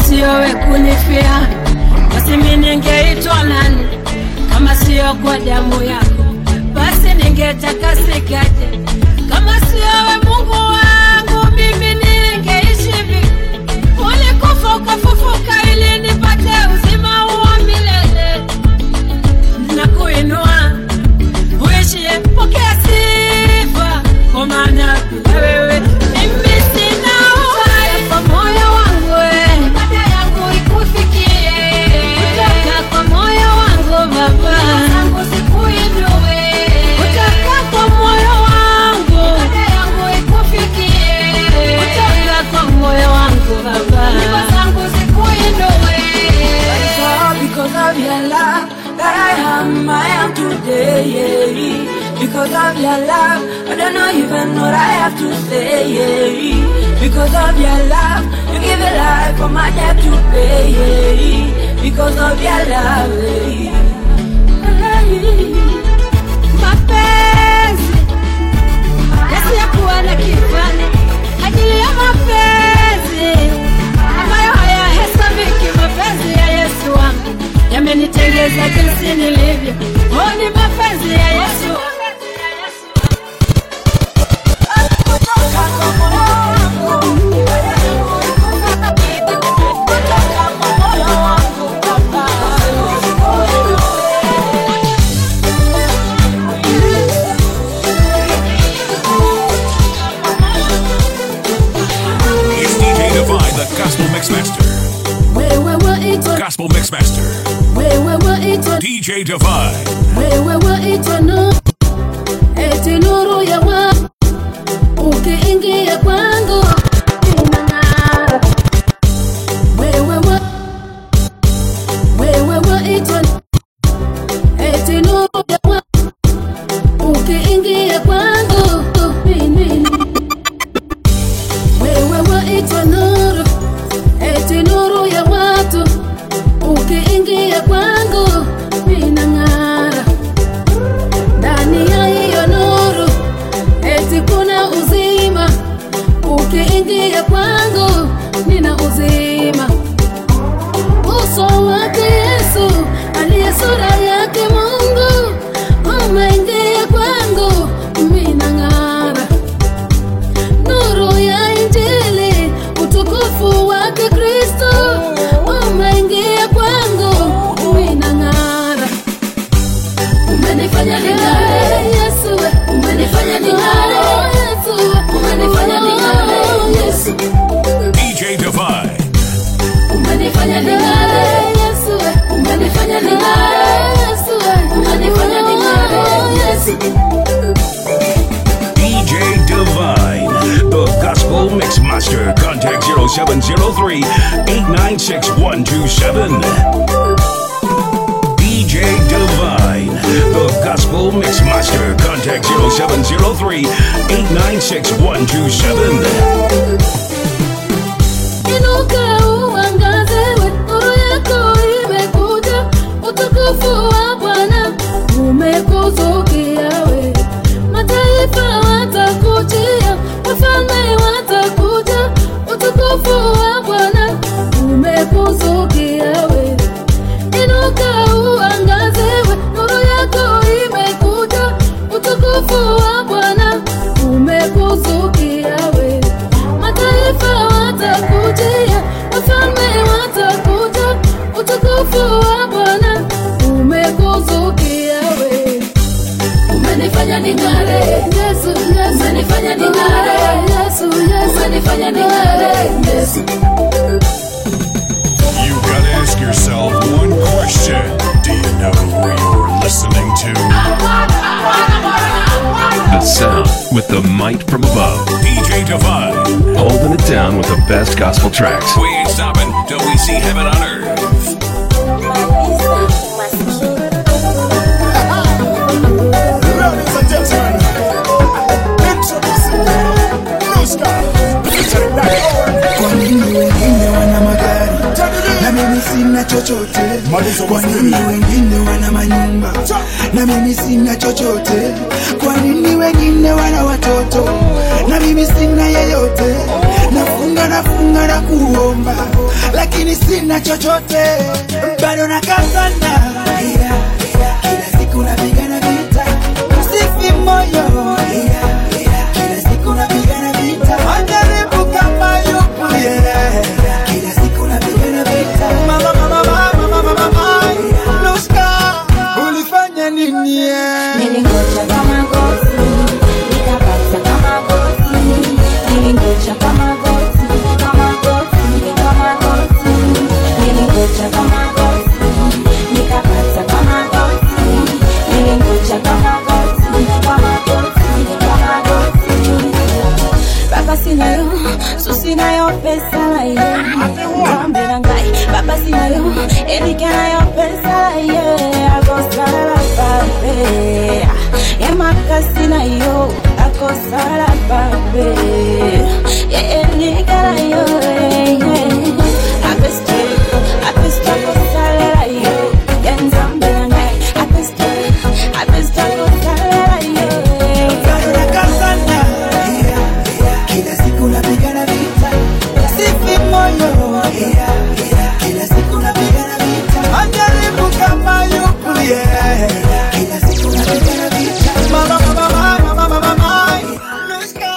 sio wewe kunifia, basi mimi ningeitwa nani? Kama sio kwa damu yako, basi ningetakasikaje? Kama sio wewe Mungu wangu, mimi ningeishi vipi? Ulikufa ukafufuka ili nipate uzima wa milele. Nakuinua uishie, pokea sifa, kwa maana wewe mimi sina uhai kwa moyo wangu, ibada yangu ikufikie kutoka kwa moyo wangu Baba, zangu sikuinue kutoka kwa moyo wangu, ibada yangu ikufikie kutoka kwa moyo wangu Baba, zangu sikuinue. Because of your love that I am today. Because of your love, I don't know even what I have to say. Because of your love, you give a life for my debt to pay. Because of your love, mapenzi yasiyokuwa na kifani, ajili ya mapenzi ambayo hayahesabiki. Mapenzi ya Yesu wangu yamenitengeza jinsi nilivyo. Oh, ni mapenzi ya Yesu. Gospel Mixmaster. Gospel Mixmaster. DJ Divine. Eti nuru ya wa ukiingia kwangu inang'ara. Wewe waitwa eti nuru ya wa ukiingia kwangu mimi. Wewe waitwa nuru, eti nuru ya watu, ukiingia kwangu inang'ara. Ndani ya hiyo nuru eti kuna uzima, ukiingia kwangu nina uzima. Uso wake Yesu aliye sura yake Mungu, umeingia kwangu inang'ara. Nuru ya Injili, utukufu wake Kristo, umeingia kwangu inang'ara. Umenifanya ning'are Yesu, umenifanya ning'are Yesu, umenifanya ning'are Yesu. DJ Divine. Umenifanya ning'are Yesu, umenifanya ning'are Yesu, umenifanya ning'are Yesu. DJ Divine, the Gospel Mixmaster. Contact 0703-896-127. DJ Divine, the Gospel Mixmaster. Contact 0703-896-127. Inuka uangazewe, nuru yako imekuja, utukufu wa Bwana umekuzukia we. Mataifa watakujia, wafalme watakuja, utukufu wa Bwana umekuzukia we. Inuka uangazewe, nuru yako imekuja, utukufu wa Bwana umekuzukia we. Mataifa watakujia, wafalme watakuja, utukufu wa Bwana umekuzukia we. Umenifanya ning'are Yesu, Yesu, umenifanya ning'are Yesu, Yesu, umenifanya ning'are Yesu. You gotta ask yourself one question. Do you know who you're listening to? The sound with the might from above. DJ Divine. Holding it down with the best gospel tracks. We ain't stopping till we see heaven on earth. Ladies and gentlemen, introducing Blue Sky. Kwa nini wengine wana magari na mimi sina chochote? Kwa nini wengine wana manyumba na mimi sina chochote? Kwa nini wengine wana watoto na mimi sina yeyote. Nafunga na kuomba, lakini sina chochote. Bado nakazana, kila siku napigana vita, msifi moyo. Kila siku napigana vita, majaribu kama yupo. Kila siku napigana vita, mama Nuska, ulifanya nini? Nilingoja kama goti, nikapata kama goti. Nilingoja kama goti, kama goti. Nilingoja kama goti, nikapata kama goti. Nilingoja kama goti, kama goti. Baba sinayo, so sinayo pesa la ye. Tambira ngai, baba sinayo, elikanayo pesa la ye. Agosala babe, yamaka sinayo, agosala babe. Elikanayo, apesta agosala la ye. Tambira ngai, apesta agosala la ye. Kila siku napigana vita, sifi moyo. Kila siku napigana vita, majaribu kama yupo. Kila siku napigana vita, mama Nuska,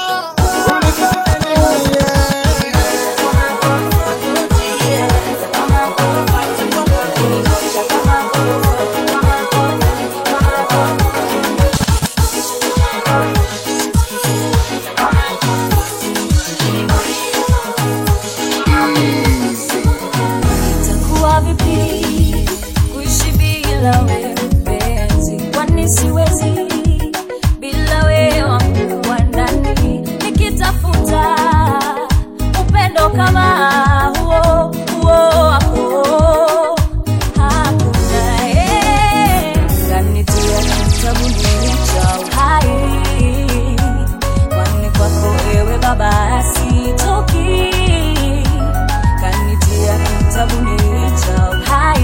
itakuwa vipi kuishi bila wewe mpenzi? Kwani siwezi bila wewe wangu wa ndani. Nikitafuta upendo kama huo wako hakuna. Kanitia kitabuni cha uhai, kwani kwako ewe baba sitoki. Kanitia kitabuni cha uhai,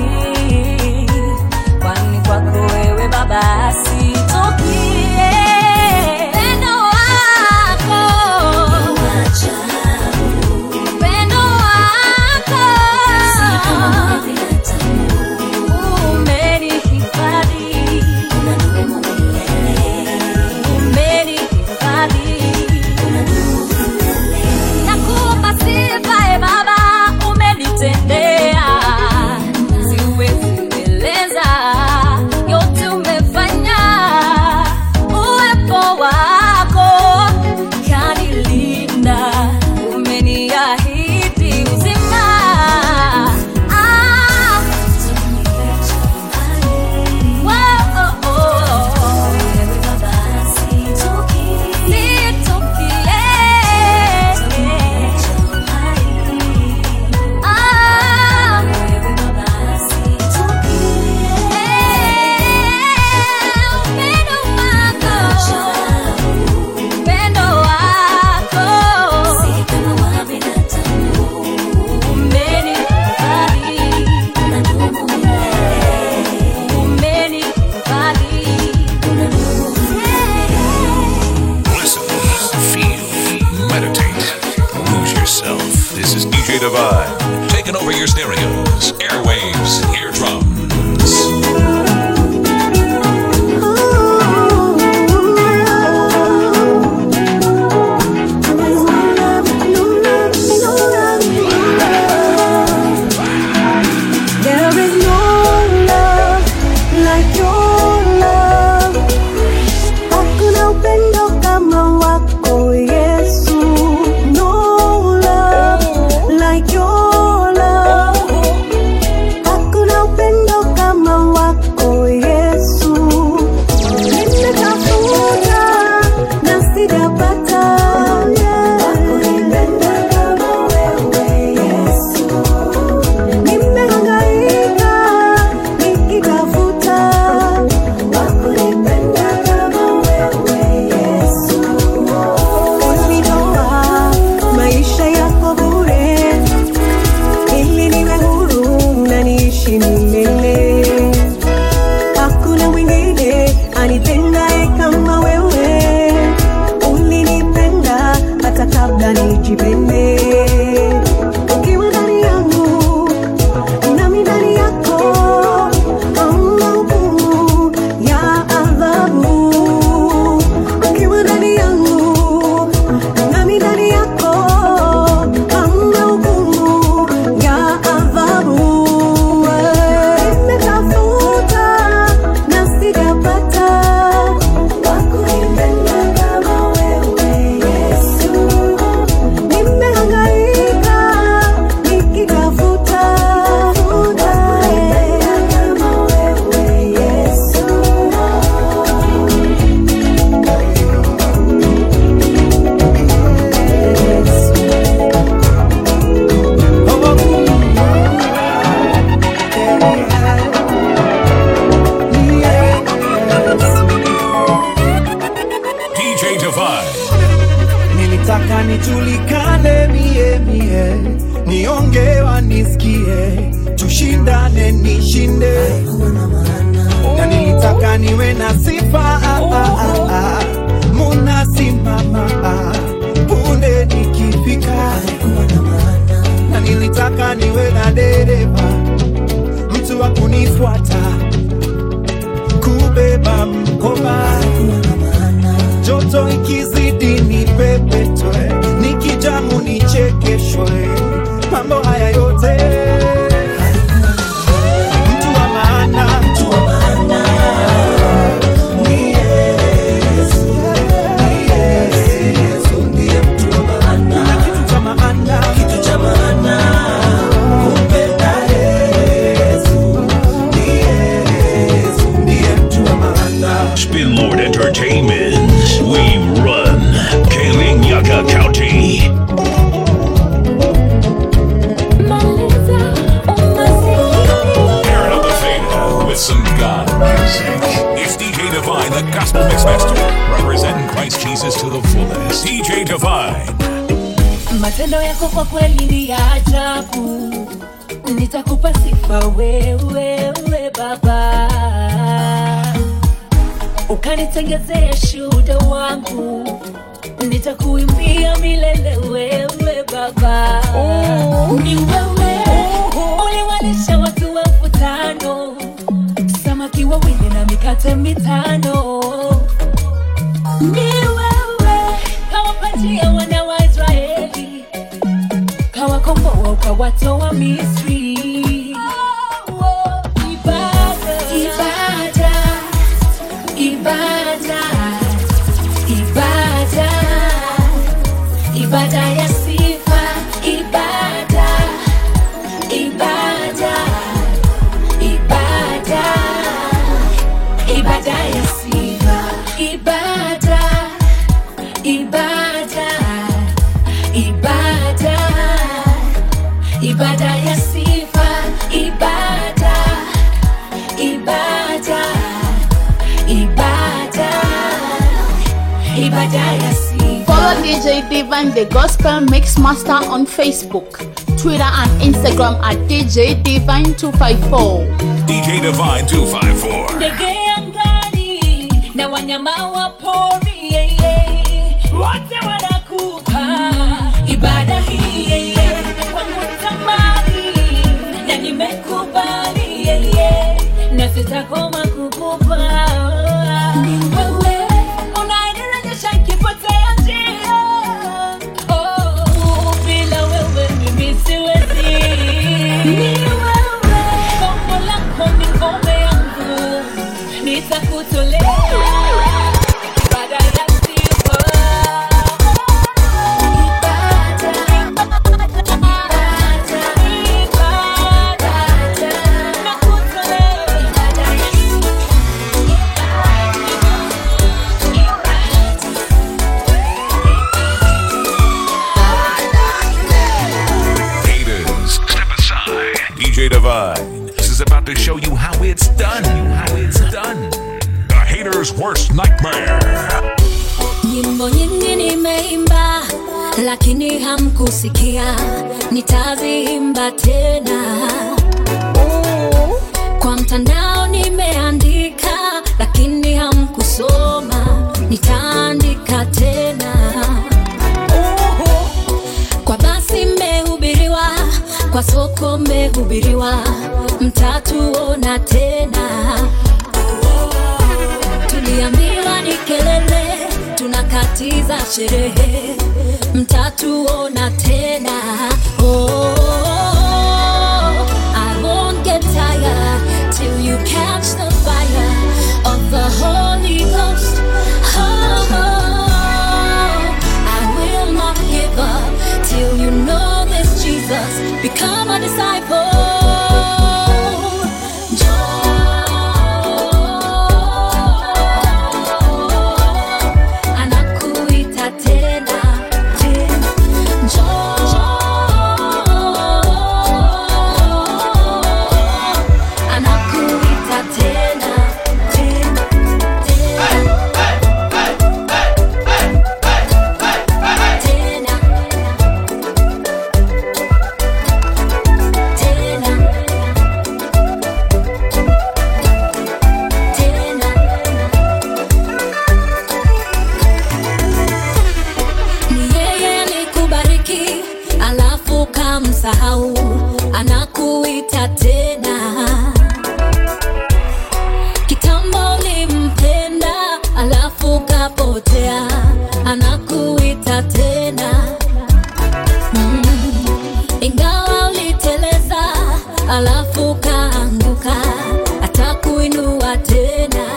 ujipende ukiwa ndani yangu nami ndani yako, hamna hukumu ya adhabu. Ukiwa ndani yangu nami ndani yako, hamna hukumu ya adhabu. Nimetafuta na sijapata wakunipenda kama wewe Yesu. Nimehangaika nikitafuta wakunipenda kama wewe Yesu. DJ Divine. Nilitaka nijulikane mie, niongewa nisikie, tushindane nishinde, na nilitaka niwe na sifa munasimama punde nikifika, na nilitaka niwe na dereva, mtu wa kunifuata, kubeba mkoba, joto ikizidi nipepetwe, nikijamu nichekeshwe, mambo haya yote mtu wa maana, mtu wa maana ni Yesu, ni Yesu, ndiye mtu wa maana, na kitu cha maana, kitu cha maana kumpenda Yesu, ni Yesu, ndiye mtu wa maana. Spin Lord Entertainment. We run Kalinyaka County. Aaron Obafena with some God music. It's DJ Divine, the Gospel Mixmaster, representing Christ Jesus to the fullest. DJ Divine. Matendo yako kwa kweli ni ya ajabu, nitakupa sifa wewe Baba. Ukanitengezea shuhuda wangu, nitakuimbia milele wewe Baba. Ni wewe uliwalisha watu 5,000, samaki wawili na mikate 5. Ni wewe kawapatia wana wa Israeli, kawakomboa ukawatoa Misri. Ibada ya sifa, ibada ya sifa, ibada ya sifa, ibada ya sifa. Follow DJ Divine, the Gospel Mix Master on Facebook, Twitter and Instagram at DJ Divine 254. DJ Divine 254. Ndege angani na wanyama wa pori, wote wanakupa ibada hii. Kwangu tamani na nimekubali, na sitakoma kukupa. Ni wewe unaenirejesha nikipotea njia. Bila wewe mimi siwezi. Ni wewe kombo lako ni ngome yangu, nitakutolea ibada ya sifa. DJ Divine. This is about to show you how it's done. The hater's worst nightmare. Nyimbo nyingi nimeimba, lakini hamkusikia, nitaziimba tena. Kwa mtandao nimeandika, lakini hamkusoma, nitaandika tena. soko mmehubiriwa, mtatuona tena. Tuliambiwa ni kelele, tunakatiza sherehe, mtatuona tena. I won't get tired till you catch the fire of the Holy Ghost. I will not give up till you know this Jesus. Become a disciple. Anakuita tena, anakuita tena, sahau, anakuita tena. Kitambo ulimpenda, alafu kapotea, anakuita tena. Ingawa uliteleza, alafu kaanguka, atakuinua tena.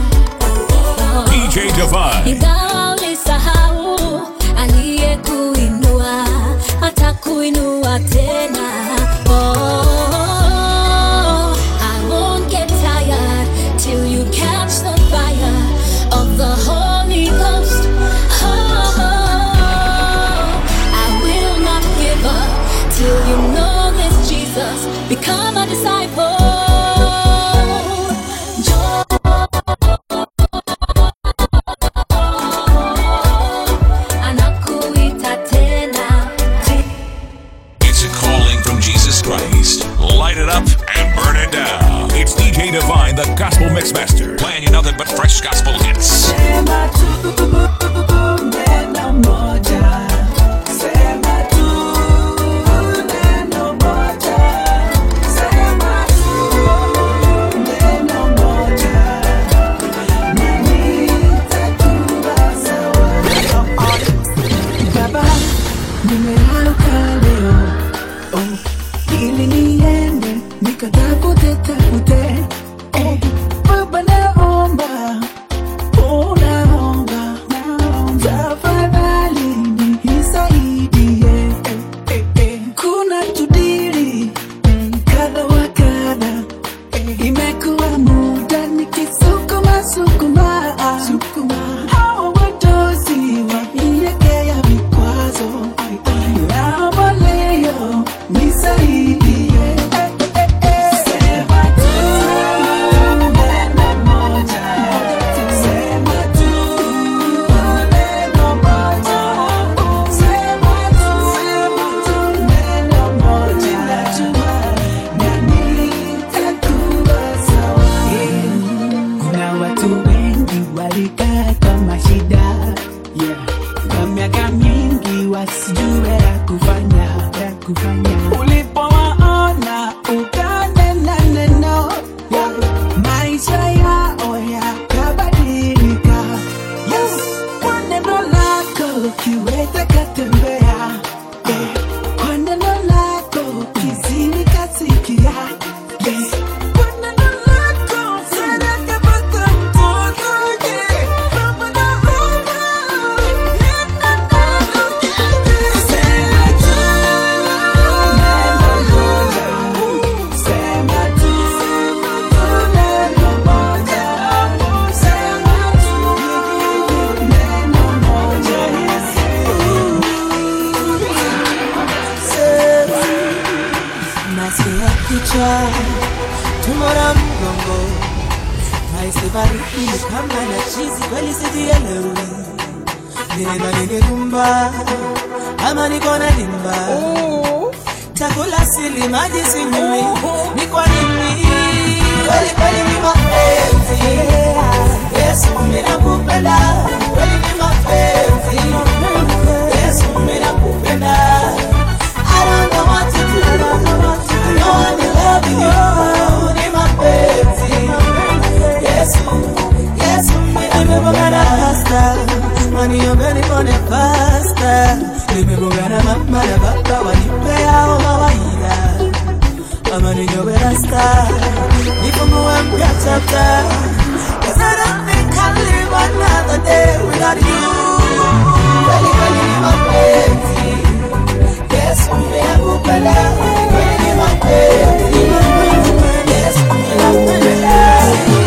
DJ Divine. Ingawa ulisahau, aliyekuinua, atakuinua tena. I won't get tired till you catch the fire of the Holy Ghost. I will not give up till you know this Jesus. Become a disciple. Light it up and burn it down. It's DJ Divine, the Gospel Mixmaster, playing you nothing but fresh gospel hits. Ili niende nikatafute Baba naomba, naomba tafadhali nisaidie. Kuna tudiri kadha wa kadha, imekuwa muda nikisukuma hao wadosi waniwekea vikwazo. Naomba leo nisaidie. Kuna watu wengi walikata mashida, kwa miaka mingi wasijue ya kufanya. Ulipowaona ukanena neno, maisha yao yakabadilika. Kwa neno lako kiwete katembea, kwa neno lako kiziwi kasikia. Kwa neno lako sana kapata mtoto. Baba naomba, nasikia kichwa, tumbo la mgongo, haisi baridi kama na chizi, kweli sijielewi. Nina nimegumba ama niko na dimba, chakula sili maji sinywi, ni kwa nini? Kweli ni mapenzi, Yesu ninakupenda, kweli ni mapenzi, Yesu ninakupenda. I don't know what to do. master. Even more I'm got chapter. Cause I don't think I'll live another day without you. Really, really, my baby. Yes, we have a better. Really, my baby. Yes, we have a better.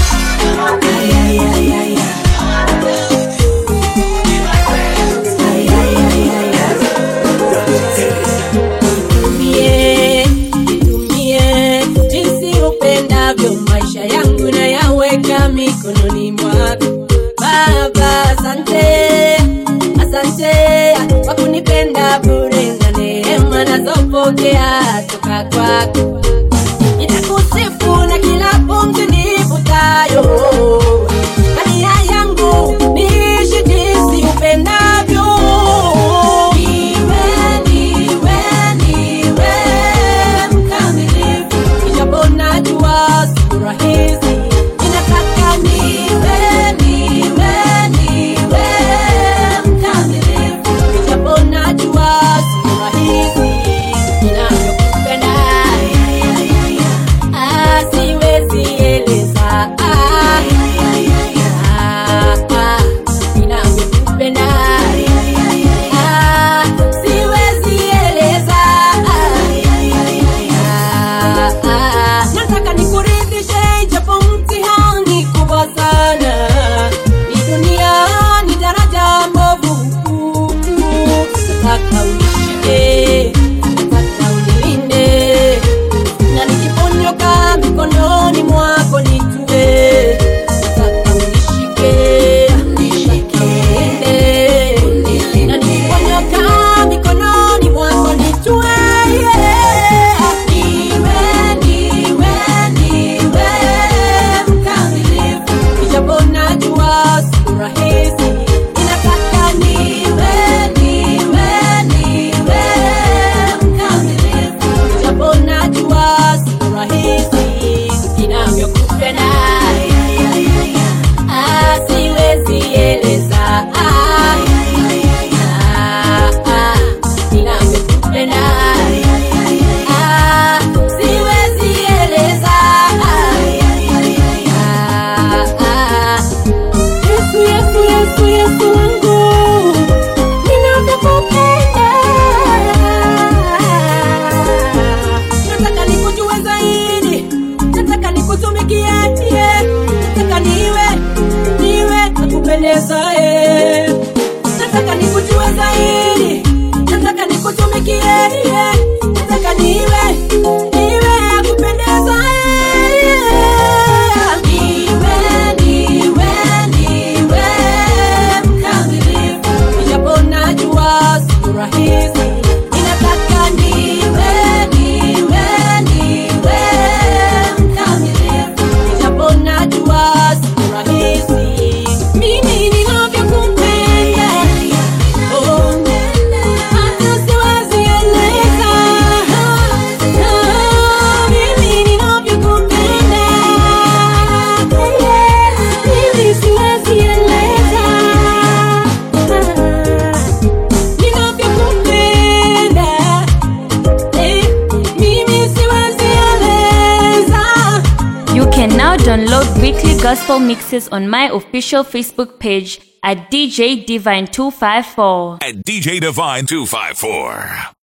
Maisha yangu na yaweka mikononi mwako Baba, asante, asante kwa kunipenda bure na neema nazopokea toka kwako. Nitakusifu na kila pumzi nivutayo, na nia yangu niishi jinsi upendavyo. Niwe mkamilifu, ijapo najua rahisi, ninataka niwe mkamilifu, ijapo najua si rahisi, ninavyokupenda siwezi eleza, ninavyokupenda siwezi eleza, nataka nikuridhishe ijapo mtihani kubwa sana. Hii dunia ni daraja mbovu, nataka unishike, nataka unilinde, na nikiponyoka mikononi mwako nitue. Nataka unishike, unilinde, na nikiponyoka mikononi mwako nitue. Nataka nikujue zaidi, nataka nikutumikie, nataka niwe kupendeza. Niwe mkamilifu, ijapo najua si rahisi, ninataka niwe mkamilifu, ijapo najua si rahisi. Mimi ninavyokupenda, hata siwezi eleza. Mimi ninavyokupenda, mimi siwezi eleza. Ninavyokupenda, mimi siwezi eleza. You can now download weekly gospel mixes on my official Facebook page at DJ Divine 254. At DJ Divine 254.